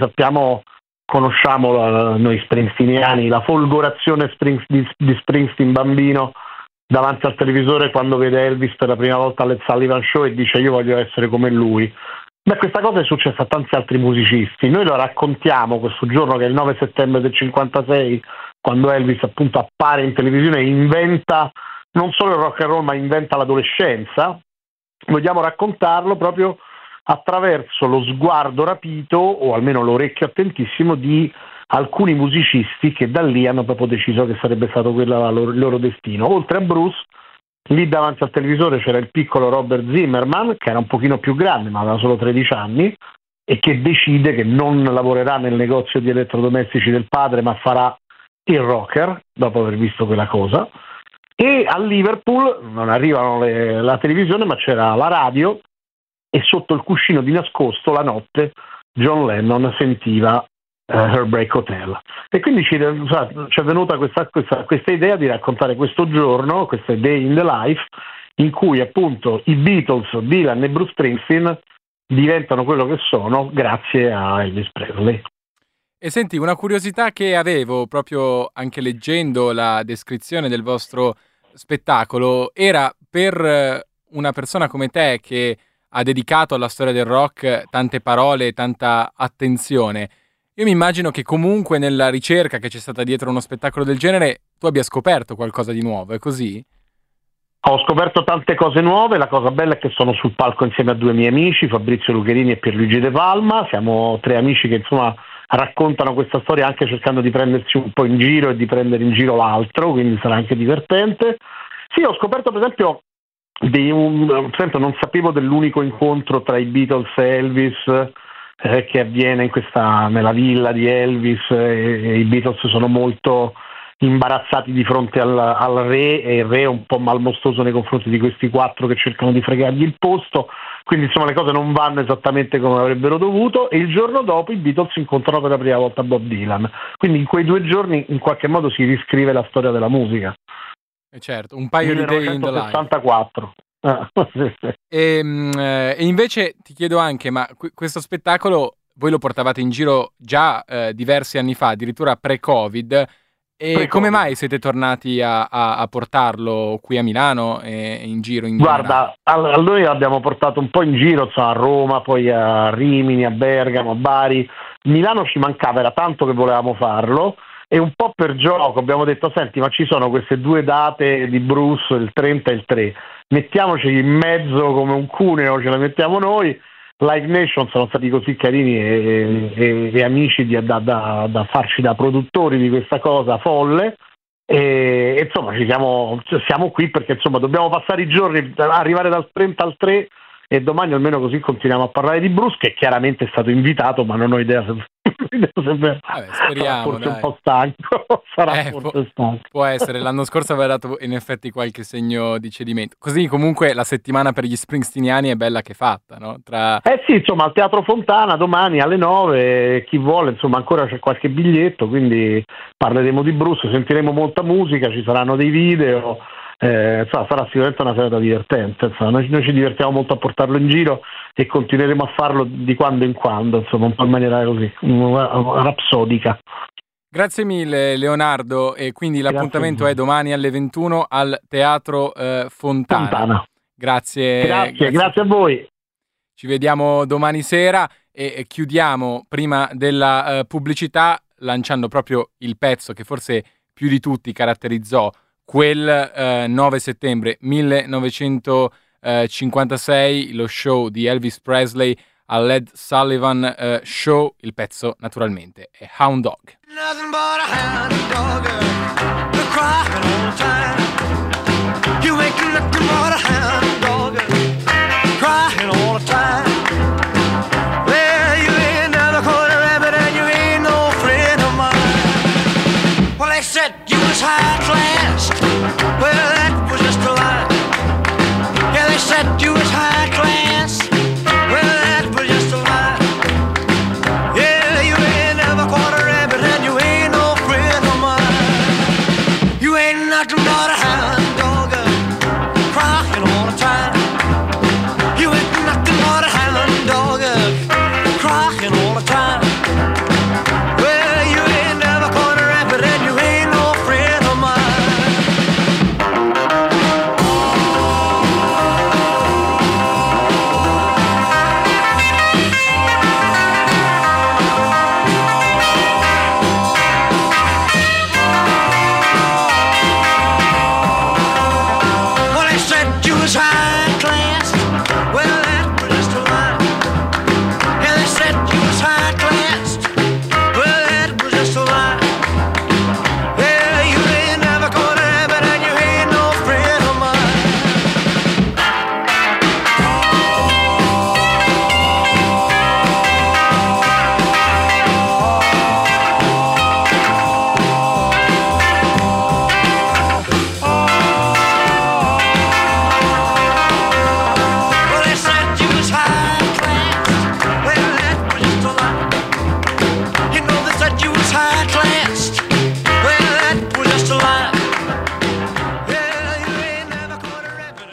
conosciamo noi springsteeniani la folgorazione di Springsteen bambino davanti al televisore quando vede Elvis per la prima volta al Sullivan Show e dice io voglio essere come lui. Questa cosa è successa a tanti altri musicisti. Noi lo raccontiamo questo giorno che è il 9 settembre del 56, quando Elvis appunto appare in televisione e inventa non solo il rock and roll, ma inventa l'adolescenza. Vogliamo raccontarlo proprio attraverso lo sguardo rapito, o almeno l'orecchio attentissimo, di alcuni musicisti che da lì hanno proprio deciso che sarebbe stato quello il loro destino. Oltre a Bruce, lì davanti al televisore c'era il piccolo Robert Zimmerman, che era un pochino più grande, ma aveva solo 13 anni, e che decide che non lavorerà nel negozio di elettrodomestici del padre, ma farà il rocker, dopo aver visto quella cosa. E a Liverpool non arrivano la televisione, ma c'era la radio, e sotto il cuscino di nascosto la notte John Lennon sentiva Heartbreak Hotel, e quindi ci è venuta questa idea di raccontare questo giorno, questo Day in the Life, in cui appunto i Beatles, Dylan e Bruce Springsteen diventano quello che sono grazie a Elvis Presley. E senti, una curiosità che avevo proprio anche leggendo la descrizione del vostro spettacolo era per una persona come te che ha dedicato alla storia del rock tante parole e tanta attenzione. Io mi immagino che comunque nella ricerca che c'è stata dietro uno spettacolo del genere tu abbia scoperto qualcosa di nuovo, è così? Ho scoperto tante cose nuove, la cosa bella è che sono sul palco insieme a due miei amici, Fabrizio Lucherini e Pierluigi De Palma, siamo tre amici che insomma raccontano questa storia anche cercando di prendersi un po' in giro e di prendere in giro l'altro, quindi sarà anche divertente. Sì, ho scoperto per esempio non sapevo dell'unico incontro tra i Beatles e Elvis che avviene nella villa di Elvis, e i Beatles sono molto imbarazzati di fronte al re, e il re è un po' malmostoso nei confronti di questi quattro che cercano di fregargli il posto, quindi insomma le cose non vanno esattamente come avrebbero dovuto, e il giorno dopo i Beatles incontrano per la prima volta Bob Dylan, quindi in quei 2 giorni in qualche modo si riscrive la storia della musica. Certo, un paio di day in the life. 1964. E invece ti chiedo anche, ma questo spettacolo voi lo portavate in giro già diversi anni fa, addirittura pre-Covid, e come mai siete tornati a portarlo qui a Milano e in giro? Guarda, noi l'abbiamo portato un po' in giro, a Roma, poi a Rimini, a Bergamo, a Bari. Milano ci mancava, era tanto che volevamo farlo, e un po' per gioco abbiamo detto: senti, ma ci sono queste 2 date di Bruce, il 30 e il 3, mettiamoci in mezzo come un cuneo, ce la mettiamo noi. Live Nation sono stati così carini e amici da farci da produttori di questa cosa folle, e insomma siamo qui perché insomma dobbiamo passare i giorni, arrivare dal 30 al 3, e domani almeno così continuiamo a parlare di Bruce, che chiaramente è stato invitato, ma non ho idea se speriamo, forse dai. un po' stanco, sarà forse stanco. Può essere, l'anno scorso aveva dato in effetti qualche segno di cedimento. Così comunque la settimana per gli springsteeniani è bella che fatta, no? Sì, insomma, al Teatro Fontana domani alle 9, chi vuole, insomma, ancora c'è qualche biglietto, quindi parleremo di Bruce, sentiremo molta musica, ci saranno dei video. Sarà sicuramente una serata divertente, insomma. Noi ci divertiamo molto a portarlo in giro e continueremo a farlo di quando in quando, insomma, un po' in maniera così rapsodica. Grazie mille Leonardo, e quindi l'appuntamento è domani alle 21 al Teatro Fontana. Grazie a voi. Ci vediamo domani sera, e chiudiamo prima della pubblicità lanciando proprio il pezzo che forse più di tutti caratterizzò quel 9 settembre 1956, lo show di Elvis Presley all'Ed Sullivan Show. Il pezzo naturalmente è Hound Dog. Nothing but a hound dog, you're crying all the time. You ain't nothing but a hound dog, crying all the time. Well, you ain't never caught a rabbit and you ain't no friend of mine. Well, they said you was high class. Well, that was just a lie. Yeah, they said you was high class. Well, that was just a lie. Yeah, you ain't never caught a rabbit and you ain't no friend of mine. You ain't nothing but a hound dog, crying all the time. You ain't nothing but a hound dog, crying all the time. Well, you ain't never caught a rabbit and you ain't no friend of mine. Well, they said you was high class. Well, that was just a lie. Yeah, they said you was high class. Well, that was just a lie. Yeah, you ain't never caught a rabbit and you ain't no friend of mine. Well, they said you was high class. Well, that was just a lie. You know they said you was high class. Well, that was just a lie. Yeah, you ain't never caught a rabbit.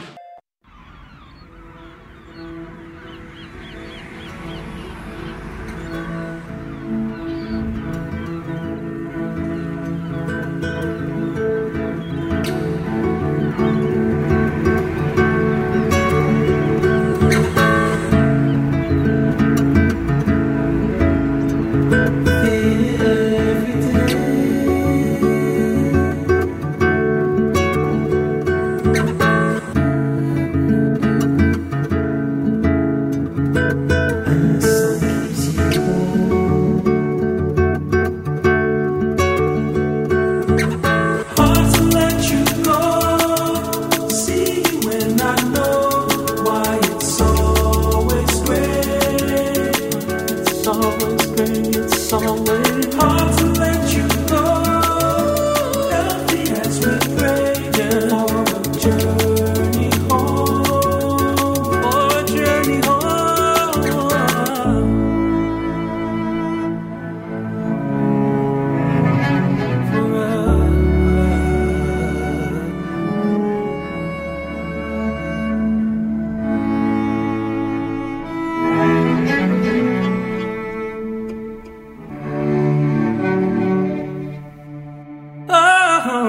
Hard to let you go. See you and I know why it's always great. It's always great. It's always hard to let you go. Healthy as we pray for a journey home. For a journey home. For us.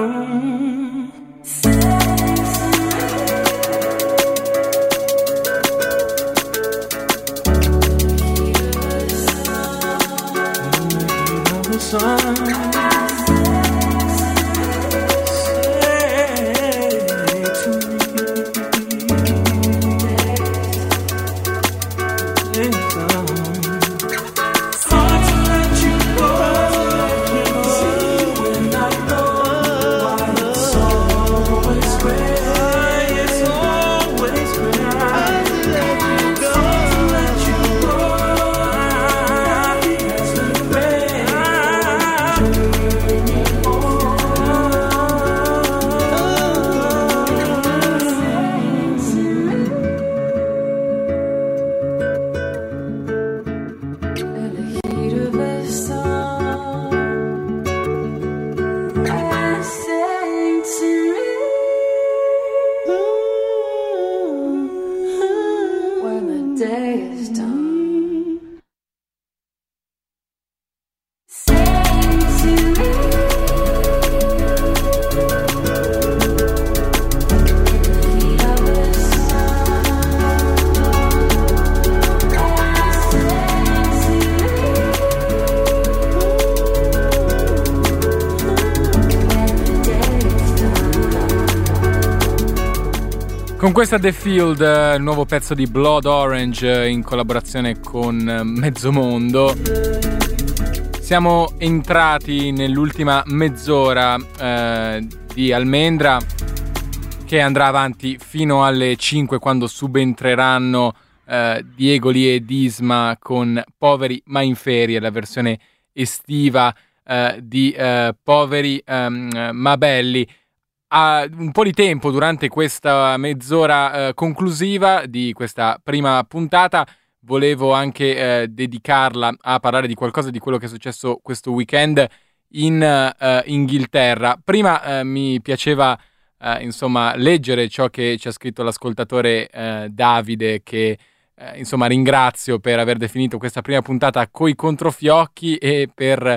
Con questa The Field, il nuovo pezzo di Blood Orange in collaborazione con Mezzomondo. Siamo entrati nell'ultima mezz'ora di Almendra, che andrà avanti fino alle 5, quando subentreranno Diego Lee e Disma con Poveri ma in ferie, la versione estiva di Poveri ma belli. Un po' di tempo durante questa mezz'ora conclusiva di questa prima puntata volevo anche dedicarla a parlare di qualcosa di quello che è successo questo weekend in Inghilterra. Prima mi piaceva insomma leggere ciò che ci ha scritto l'ascoltatore Davide, che insomma ringrazio per aver definito questa prima puntata coi controfiocchi e per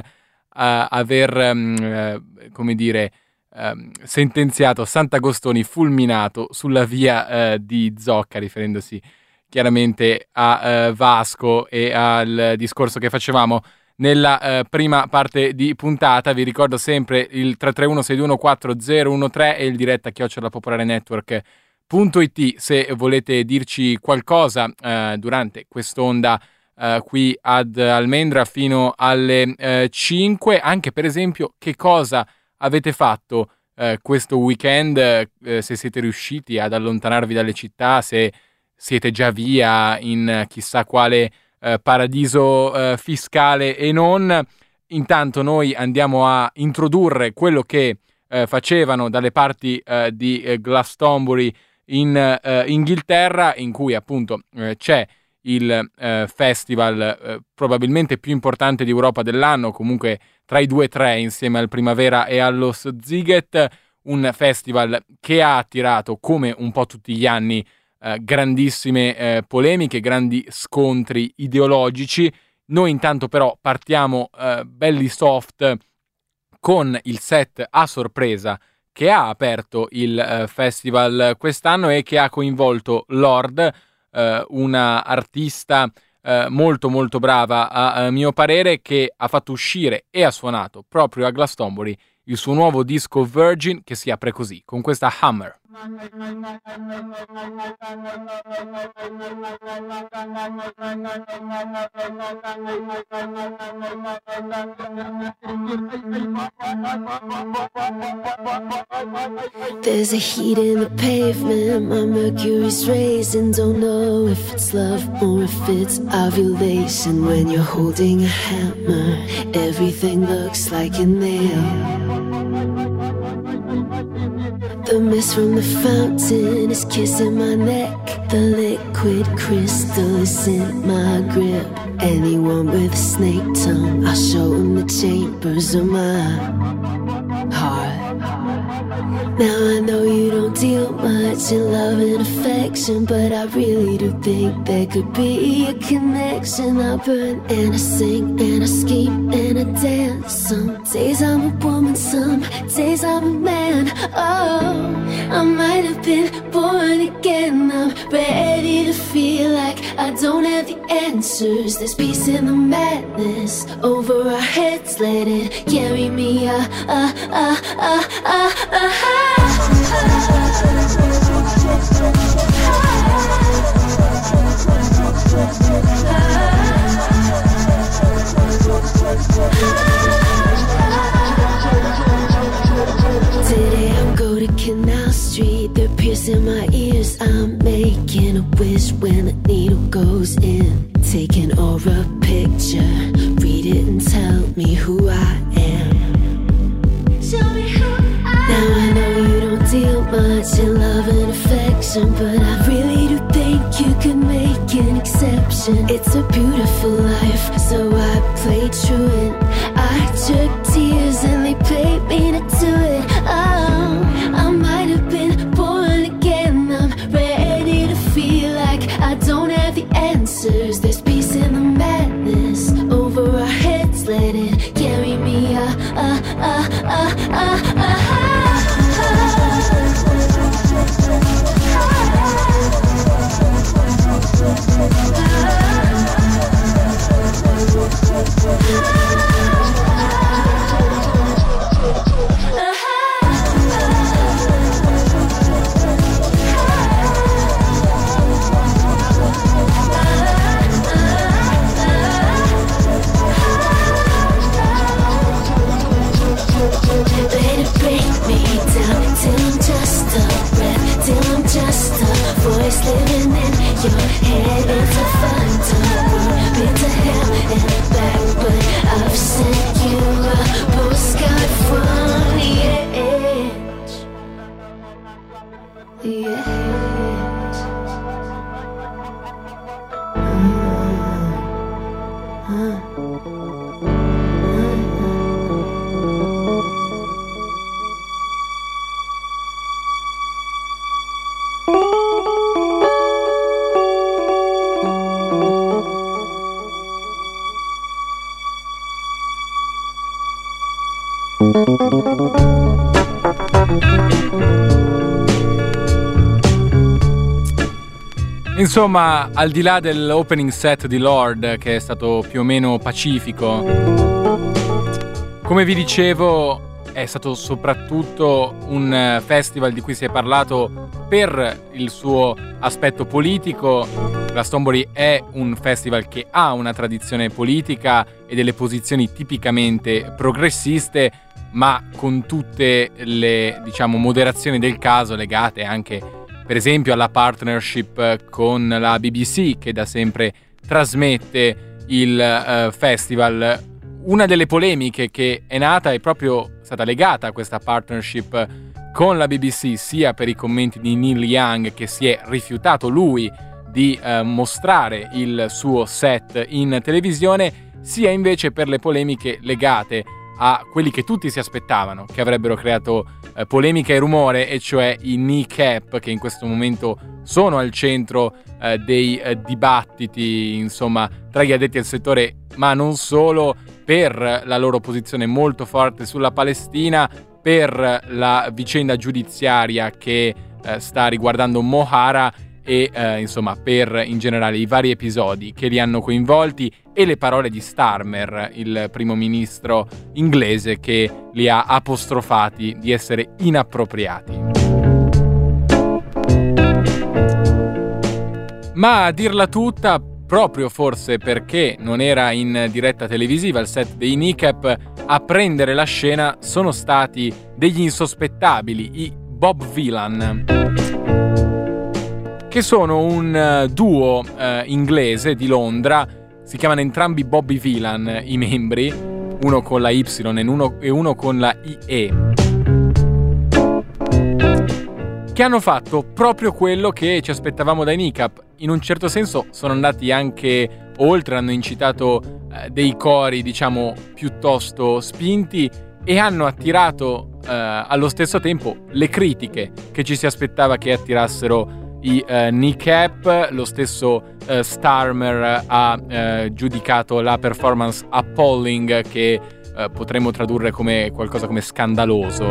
aver come dire sentenziato Sant'Agostoni fulminato sulla via di Zocca, riferendosi chiaramente a Vasco e al discorso che facevamo nella prima parte di puntata. Vi ricordo sempre il 331-621-4013 e il diretta @popolarenetwork.it se volete dirci qualcosa durante quest'onda qui ad Almendra fino alle 5, anche per esempio che cosa avete fatto questo weekend, se siete riusciti ad allontanarvi dalle città, se siete già via in chissà quale paradiso fiscale e non. Intanto noi andiamo a introdurre quello che facevano dalle parti di Glastonbury in Inghilterra, in cui appunto c'è il festival probabilmente più importante d'Europa dell'anno, comunque tra i 2 e 3 insieme al Primavera e allo Sziget, un festival che ha attirato, come un po' tutti gli anni, grandissime polemiche, grandi scontri ideologici. Noi intanto però partiamo belli soft con il set a sorpresa che ha aperto il festival quest'anno e che ha coinvolto Lorde, una artista molto molto brava a mio parere, che ha fatto uscire e ha suonato proprio a Glastonbury il suo nuovo disco Virgin, che si apre così con questa Hammer. There's a heat in the pavement, my mercury's raising. Don't know if it's love or if it's ovulation. When you're holding a hammer, everything looks like a nail. The mist from the fountain is kissing my neck. The liquid crystal is in my grip. Anyone with a snake tongue, I'll show them the chambers of my heart. Now I know you don't deal much in love and affection, but I really do think there could be a connection. I burn and I sing and I scheme and I dance. Some days I'm a woman, some days I'm a man. Oh, I might have been born again. I'm ready to feel like I don't have the answers. There's peace in the madness over our heads. Let it carry me. Today I'll go to Canal Street. They're piercing my ears. I'm making a wish when the needle goes in. Take an aura picture, read it and tell me who I am. Show me who I am. Now I know you don't deal much in love and affection, but I really do think you could make an exception. It's a beautiful life, so I played truant. I took tears and they paid me to do it. Oh, I might have been born again. I'm ready to feel like I don't have the answers. There's peace in the madness over our heads. Let it carry me. Let it break me down till I'm just a breath, till I'm just a voice living in your head. It's a fun to been to hell and back, but I've sent you a postcard from the edge. The edge. Insomma, al di là dell'opening set di Lorde, che è stato più o meno pacifico, come vi dicevo, è stato soprattutto un festival di cui si è parlato per il suo aspetto politico. Glastonbury è un festival che ha una tradizione politica e delle posizioni tipicamente progressiste, ma con tutte le, diciamo, moderazioni del caso legate anche, per esempio, alla partnership con la BBC, che da sempre trasmette il festival. Una delle polemiche che è nata è proprio stata legata a questa partnership con la BBC, sia per i commenti di Neil Young, che si è rifiutato lui di mostrare il suo set in televisione, sia invece per le polemiche legate a quelli che tutti si aspettavano che avrebbero creato polemica e rumore, e cioè i kneecap, che in questo momento sono al centro dei dibattiti, insomma, tra gli addetti al settore, ma non solo, per la loro posizione molto forte sulla Palestina, per la vicenda giudiziaria che sta riguardando Mohara e insomma per in generale i vari episodi che li hanno coinvolti, e le parole di Starmer, il primo ministro inglese, che li ha apostrofati di essere inappropriati. Ma a dirla tutta, proprio forse perché non era in diretta televisiva il set dei kneecap, a prendere la scena sono stati degli insospettabili, i Bob Vylan, che sono un duo inglese di Londra. Si chiamano entrambi Bobby Vylan i membri, uno con la Y e uno con la IE, che hanno fatto proprio quello che ci aspettavamo dai kneecap. In un certo senso sono andati anche oltre, hanno incitato dei cori, diciamo, piuttosto spinti, e hanno attirato allo stesso tempo le critiche che ci si aspettava che attirassero i Kneecap. Lo stesso Starmer ha giudicato la performance appalling, che potremmo tradurre come qualcosa come scandaloso.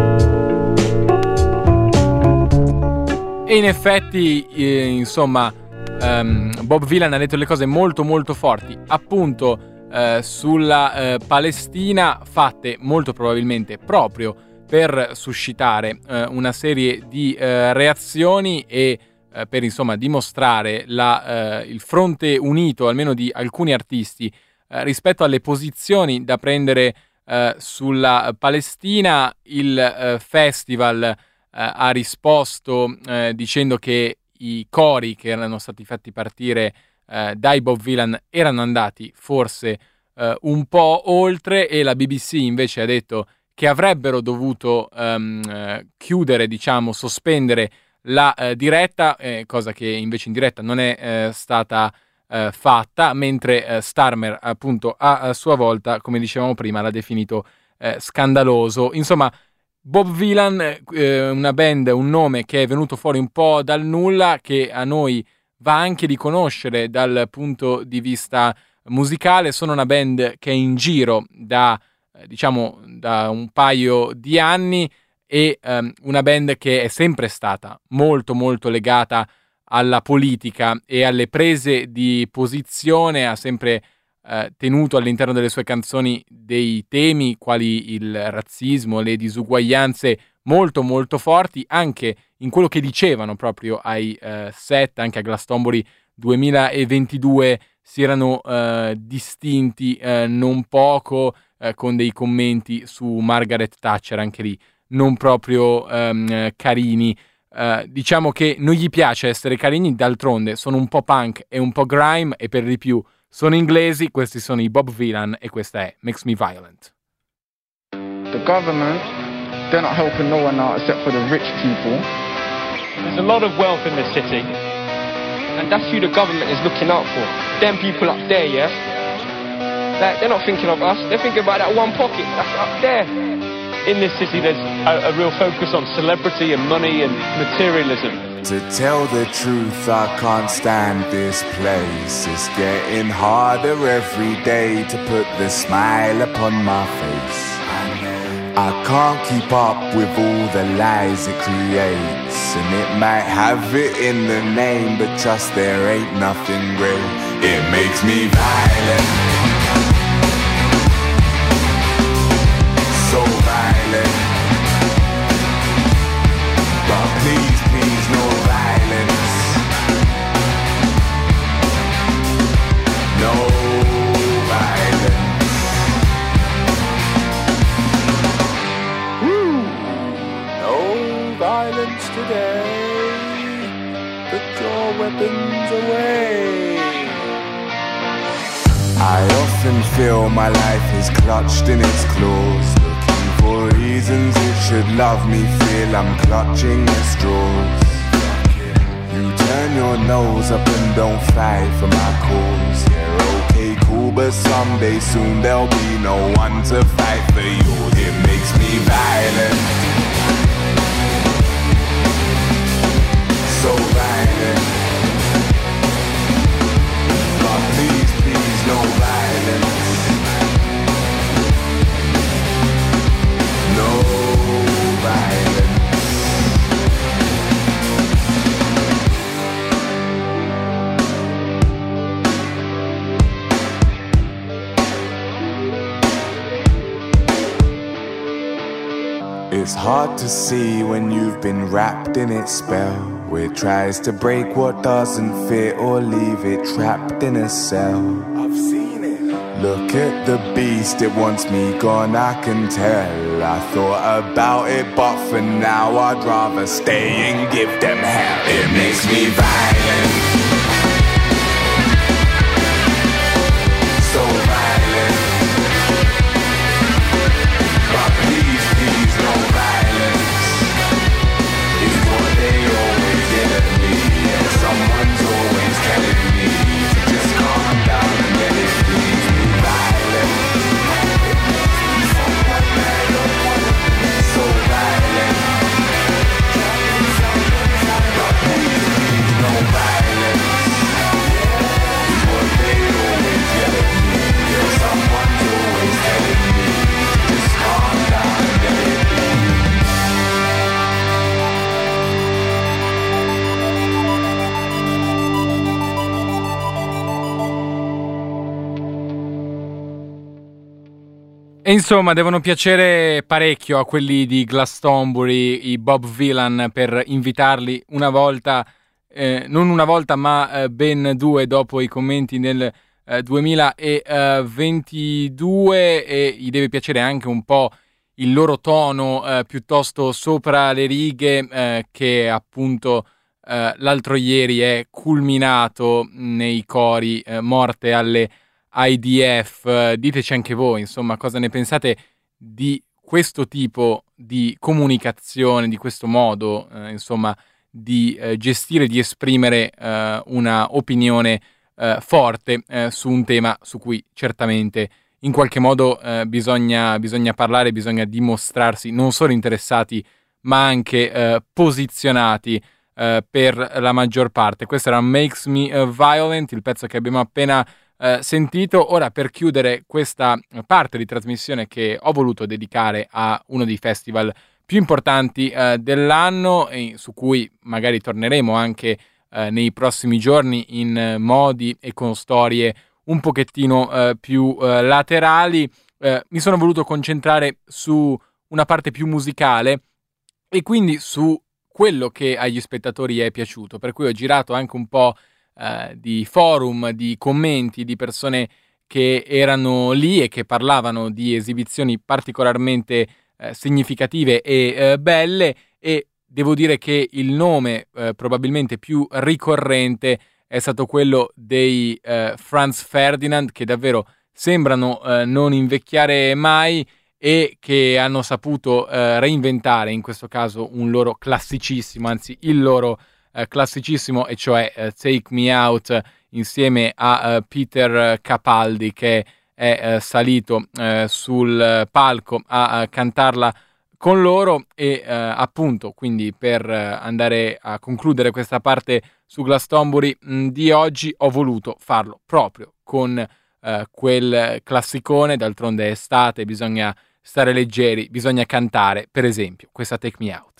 E in effetti insomma Bob Vylan ha detto le cose molto molto forti, appunto sulla Palestina, fatte molto probabilmente proprio per suscitare una serie di reazioni e per insomma dimostrare il fronte unito almeno di alcuni artisti rispetto alle posizioni da prendere sulla Palestina. Il festival ha risposto dicendo che i cori che erano stati fatti partire dai Bob Vylan erano andati forse un po' oltre, e la BBC invece ha detto che avrebbero dovuto chiudere, diciamo, sospendere la diretta, cosa che invece in diretta non è stata fatta, mentre Starmer appunto a sua volta, come dicevamo prima, l'ha definito scandaloso. Insomma, Bob Vylan, una band, un nome che è venuto fuori un po' dal nulla, che a noi va anche di conoscere dal punto di vista musicale. Sono una band che è in giro da un paio di anni, e una band che è sempre stata molto molto legata alla politica e alle prese di posizione. Ha sempre tenuto all'interno delle sue canzoni dei temi quali il razzismo, le disuguaglianze molto molto forti, anche in quello che dicevano proprio ai set. Anche a Glastonbury 2022 si erano distinti non poco con dei commenti su Margaret Thatcher, anche lì non proprio carini. Diciamo che non gli piace essere carini, d'altronde sono un po' punk e un po' grime, e per di più sono inglesi. Questi sono i Bob Vylan e questa è Makes Me Violent. The government, they're not helping no one out except for the rich people. There's a lot of wealth in this city, and that's who the government is looking out for. Them people up there, yeah? Like, they're not thinking of us, they're thinking about that one pocket that's up there. In this city, there's a real focus on celebrity and money and materialism. To tell the truth, I can't stand this place. It's getting harder every day to put the smile upon my face. I can't keep up with all the lies it creates, and it might have it in the name, but trust there ain't nothing real. It makes me violent, so violent. But please, please, no violence. No violence. No violence today. Put your weapons away. I often feel my life is clutched in its claws, looking for reasons it should love me, feel I'm clutching at straws. You turn your nose up and don't fight for my cause. Yeah, okay, cool, but someday soon there'll be no one to fight for yours. It makes me violent, so violent. But please, please, no violence. No violence. It's hard to see when you've been wrapped in its spell, where it tries to break what doesn't fit or leave it trapped in a cell. I've seen it. Look at the beast, it wants me gone, I can tell. I thought about it, but for now I'd rather stay and give them hell. It makes me violent, so violent. But please, please, no violence. It's what they always did at me, and someone's always telling me to just calm down and let it please me violent. So violent. E insomma, devono piacere parecchio a quelli di Glastonbury, i Bob Vylan, per invitarli una volta, non una volta ma ben due dopo i commenti nel 2022, e gli deve piacere anche un po' il loro tono piuttosto sopra le righe, che appunto l'altro ieri è culminato nei cori morte alle IDF. Diteci anche voi, insomma, cosa ne pensate di questo tipo di comunicazione, di questo modo, insomma, di gestire, di esprimere una opinione forte su un tema su cui certamente in qualche modo bisogna parlare, bisogna dimostrarsi non solo interessati ma anche posizionati per la maggior parte. Questo era Makes Me Violent, il pezzo che abbiamo appena sentito. Ora, per chiudere questa parte di trasmissione che ho voluto dedicare a uno dei festival più importanti dell'anno, e su cui magari torneremo anche nei prossimi giorni in modi e con storie un pochettino più laterali, mi sono voluto concentrare su una parte più musicale e quindi su quello che agli spettatori è piaciuto, per cui ho girato anche un po' di forum, di commenti di persone che erano lì e che parlavano di esibizioni particolarmente significative e belle, e devo dire che il nome probabilmente più ricorrente è stato quello dei Franz Ferdinand, che davvero sembrano non invecchiare mai e che hanno saputo reinventare in questo caso un loro classicissimo, anzi il loro classicissimo, e cioè Take Me Out, insieme a Peter Capaldi, che è salito sul palco a cantarla con loro. E appunto, quindi, per andare a concludere questa parte su Glastonbury di oggi, ho voluto farlo proprio con quel classicone. D'altronde è estate, bisogna stare leggeri, bisogna cantare, per esempio questa Take Me Out.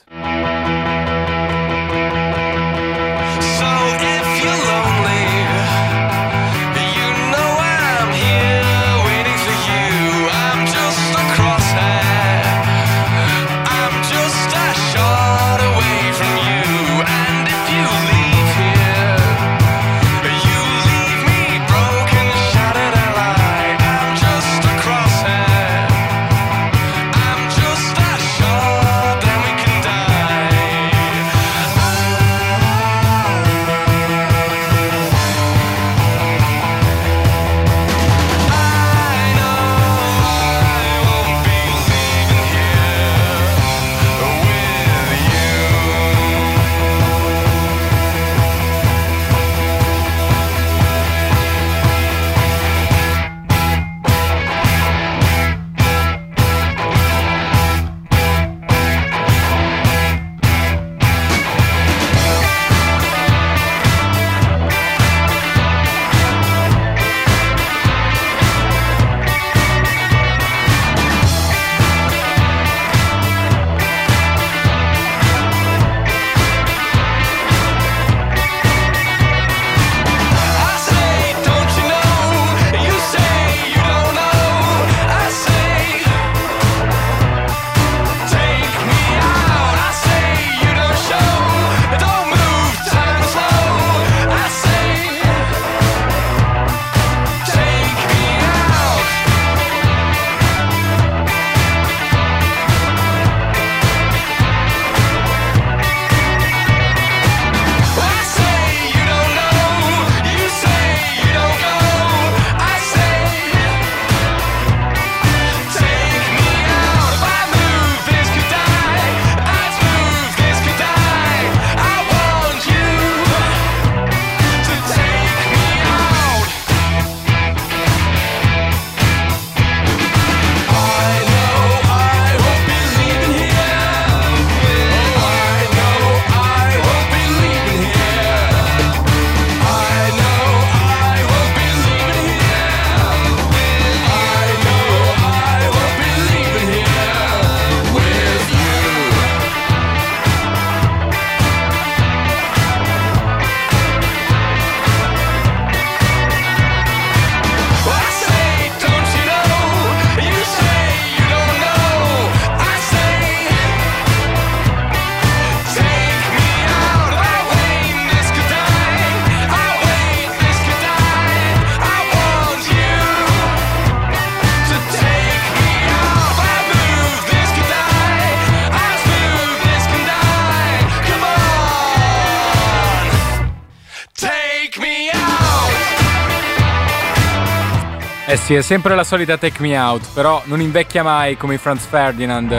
Eh sì, è sempre la solita Take Me Out, però non invecchia mai come Franz Ferdinand.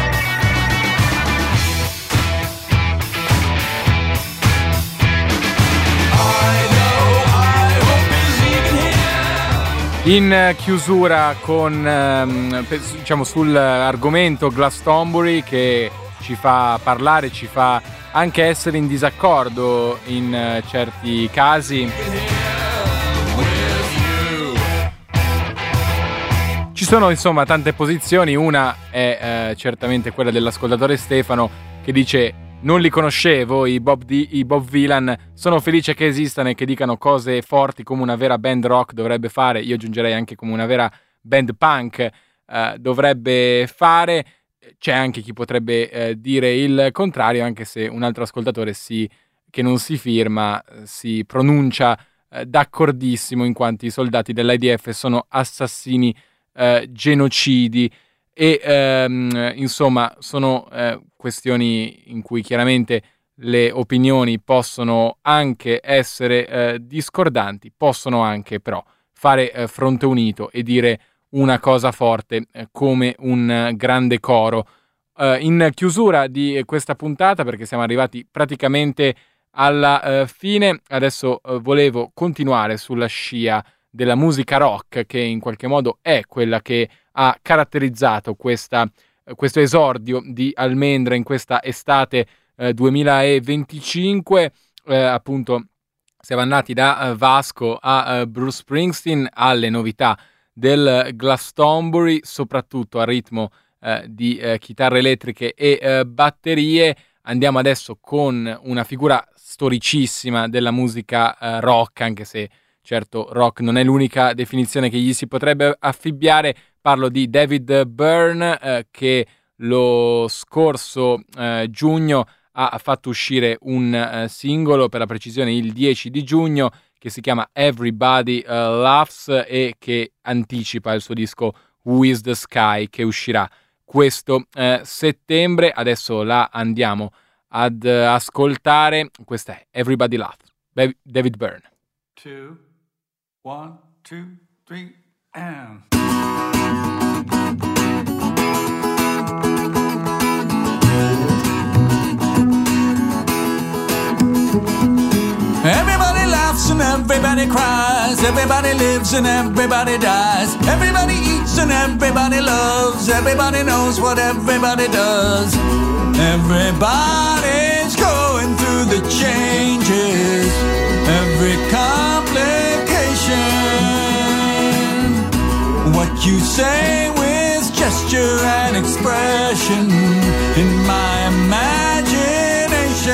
In chiusura con, diciamo, sull'argomento Glastonbury, che ci fa parlare, ci fa anche essere in disaccordo in certi casi. Ci sono insomma tante posizioni, una è certamente quella dell'ascoltatore Stefano, che dice: non li conoscevo i Bob Vylan, sono felice che esistano e che dicano cose forti come una vera band rock dovrebbe fare. Io aggiungerei anche come una vera band punk dovrebbe fare. C'è anche chi potrebbe dire il contrario, anche se un altro ascoltatore che non si firma si pronuncia d'accordissimo, in quanto i soldati dell'IDF sono assassini genocidi. E insomma sono questioni in cui chiaramente le opinioni possono anche essere discordanti, possono anche però fare fronte unito e dire una cosa forte come un grande coro. In chiusura di questa puntata, perché siamo arrivati praticamente alla fine, adesso volevo continuare sulla scia della musica rock, che in qualche modo è quella che ha caratterizzato questo esordio di Almendra in questa estate 2025. Appunto siamo andati da Vasco a Bruce Springsteen, alle novità del Glastonbury, soprattutto a ritmo di chitarre elettriche e batterie. Andiamo adesso con una figura storicissima della musica rock, anche se certo rock non è l'unica definizione che gli si potrebbe affibbiare. Parlo di David Byrne, che lo scorso giugno ha fatto uscire un singolo, per la precisione il 10 di giugno, che si chiama Everybody Laughs e che anticipa il suo disco Who is the Sky, che uscirà questo settembre. Adesso la andiamo ad ascoltare. Questa è Everybody Laughs, David Byrne. 2, 1, 2, 3 and everybody laughs and everybody cries. Everybody lives and everybody dies. Everybody eats and everybody loves. Everybody knows what everybody does. Everybody's going through the changes. Every complication. What you say with gesture and expression in my imagination.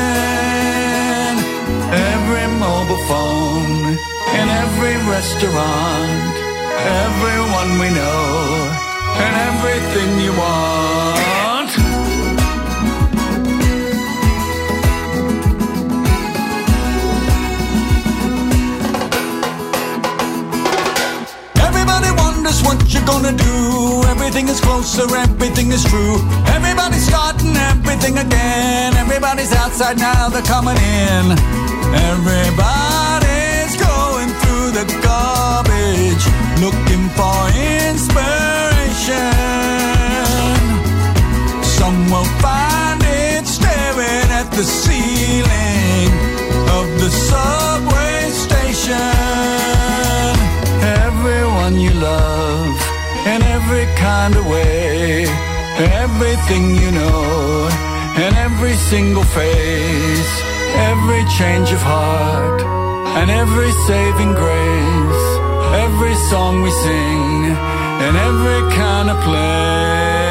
Every mobile phone, in every restaurant, everyone we know, and everything you want. Everybody wonders what you're gonna do. Everything is closer, everything is true. Everybody's starting everything again. Everybody's outside now, they're coming in. Everybody's going through the garbage, looking for inspiration. Some will find it staring at the ceiling of the subway station. Everyone you love, in every kind of way. Everything you know, in every single phase. Every change of heart, and every saving grace. Every song we sing, in every kind of place.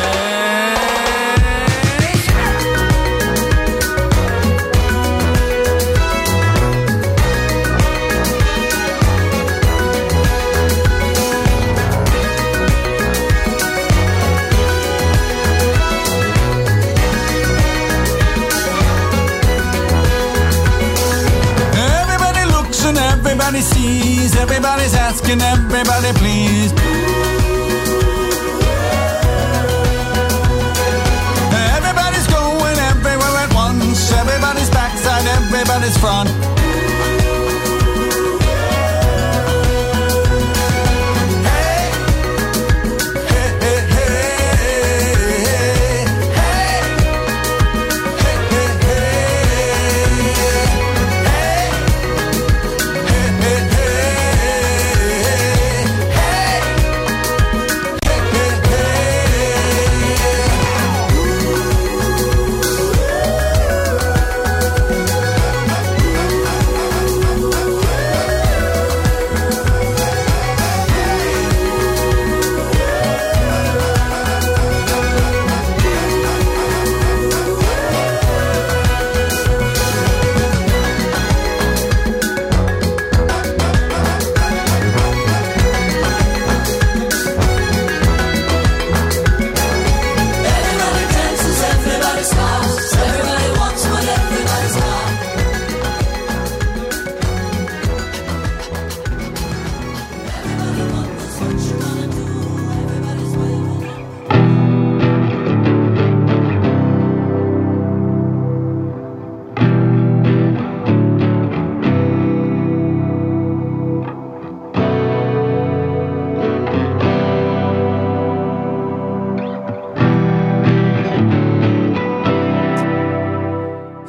Everybody sees, everybody's asking, everybody please. Everybody's going everywhere at once. Everybody's backside, everybody's front.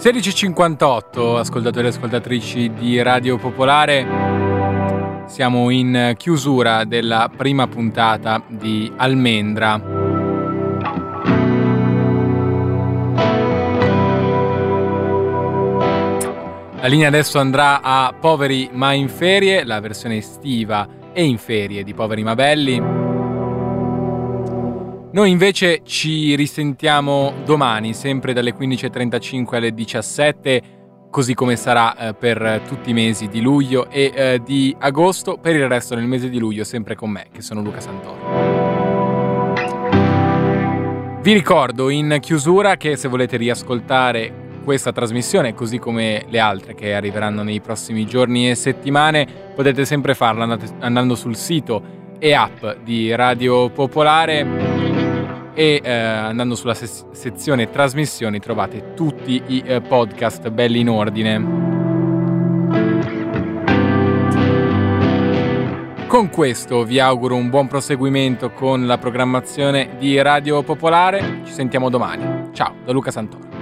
16:58, ascoltatori e ascoltatrici di Radio Popolare. Siamo in chiusura della prima puntata di Almendra. La linea adesso andrà a Poveri ma in ferie, la versione estiva e in ferie di Poveri ma belli. Noi invece ci risentiamo domani, sempre dalle 15:35 alle 17, così come sarà per tutti i mesi di luglio e di agosto. Per il resto del mese di luglio sempre con me, che sono Luca Santoro. Vi ricordo in chiusura che se volete riascoltare questa trasmissione, così come le altre che arriveranno nei prossimi giorni e settimane, potete sempre farla andando sul sito e app di Radio Popolare. E andando sulla sezione trasmissioni trovate tutti i podcast belli in ordine. Con questo vi auguro un buon proseguimento con la programmazione di Radio Popolare. Ci sentiamo domani. Ciao, da Luca Santoro.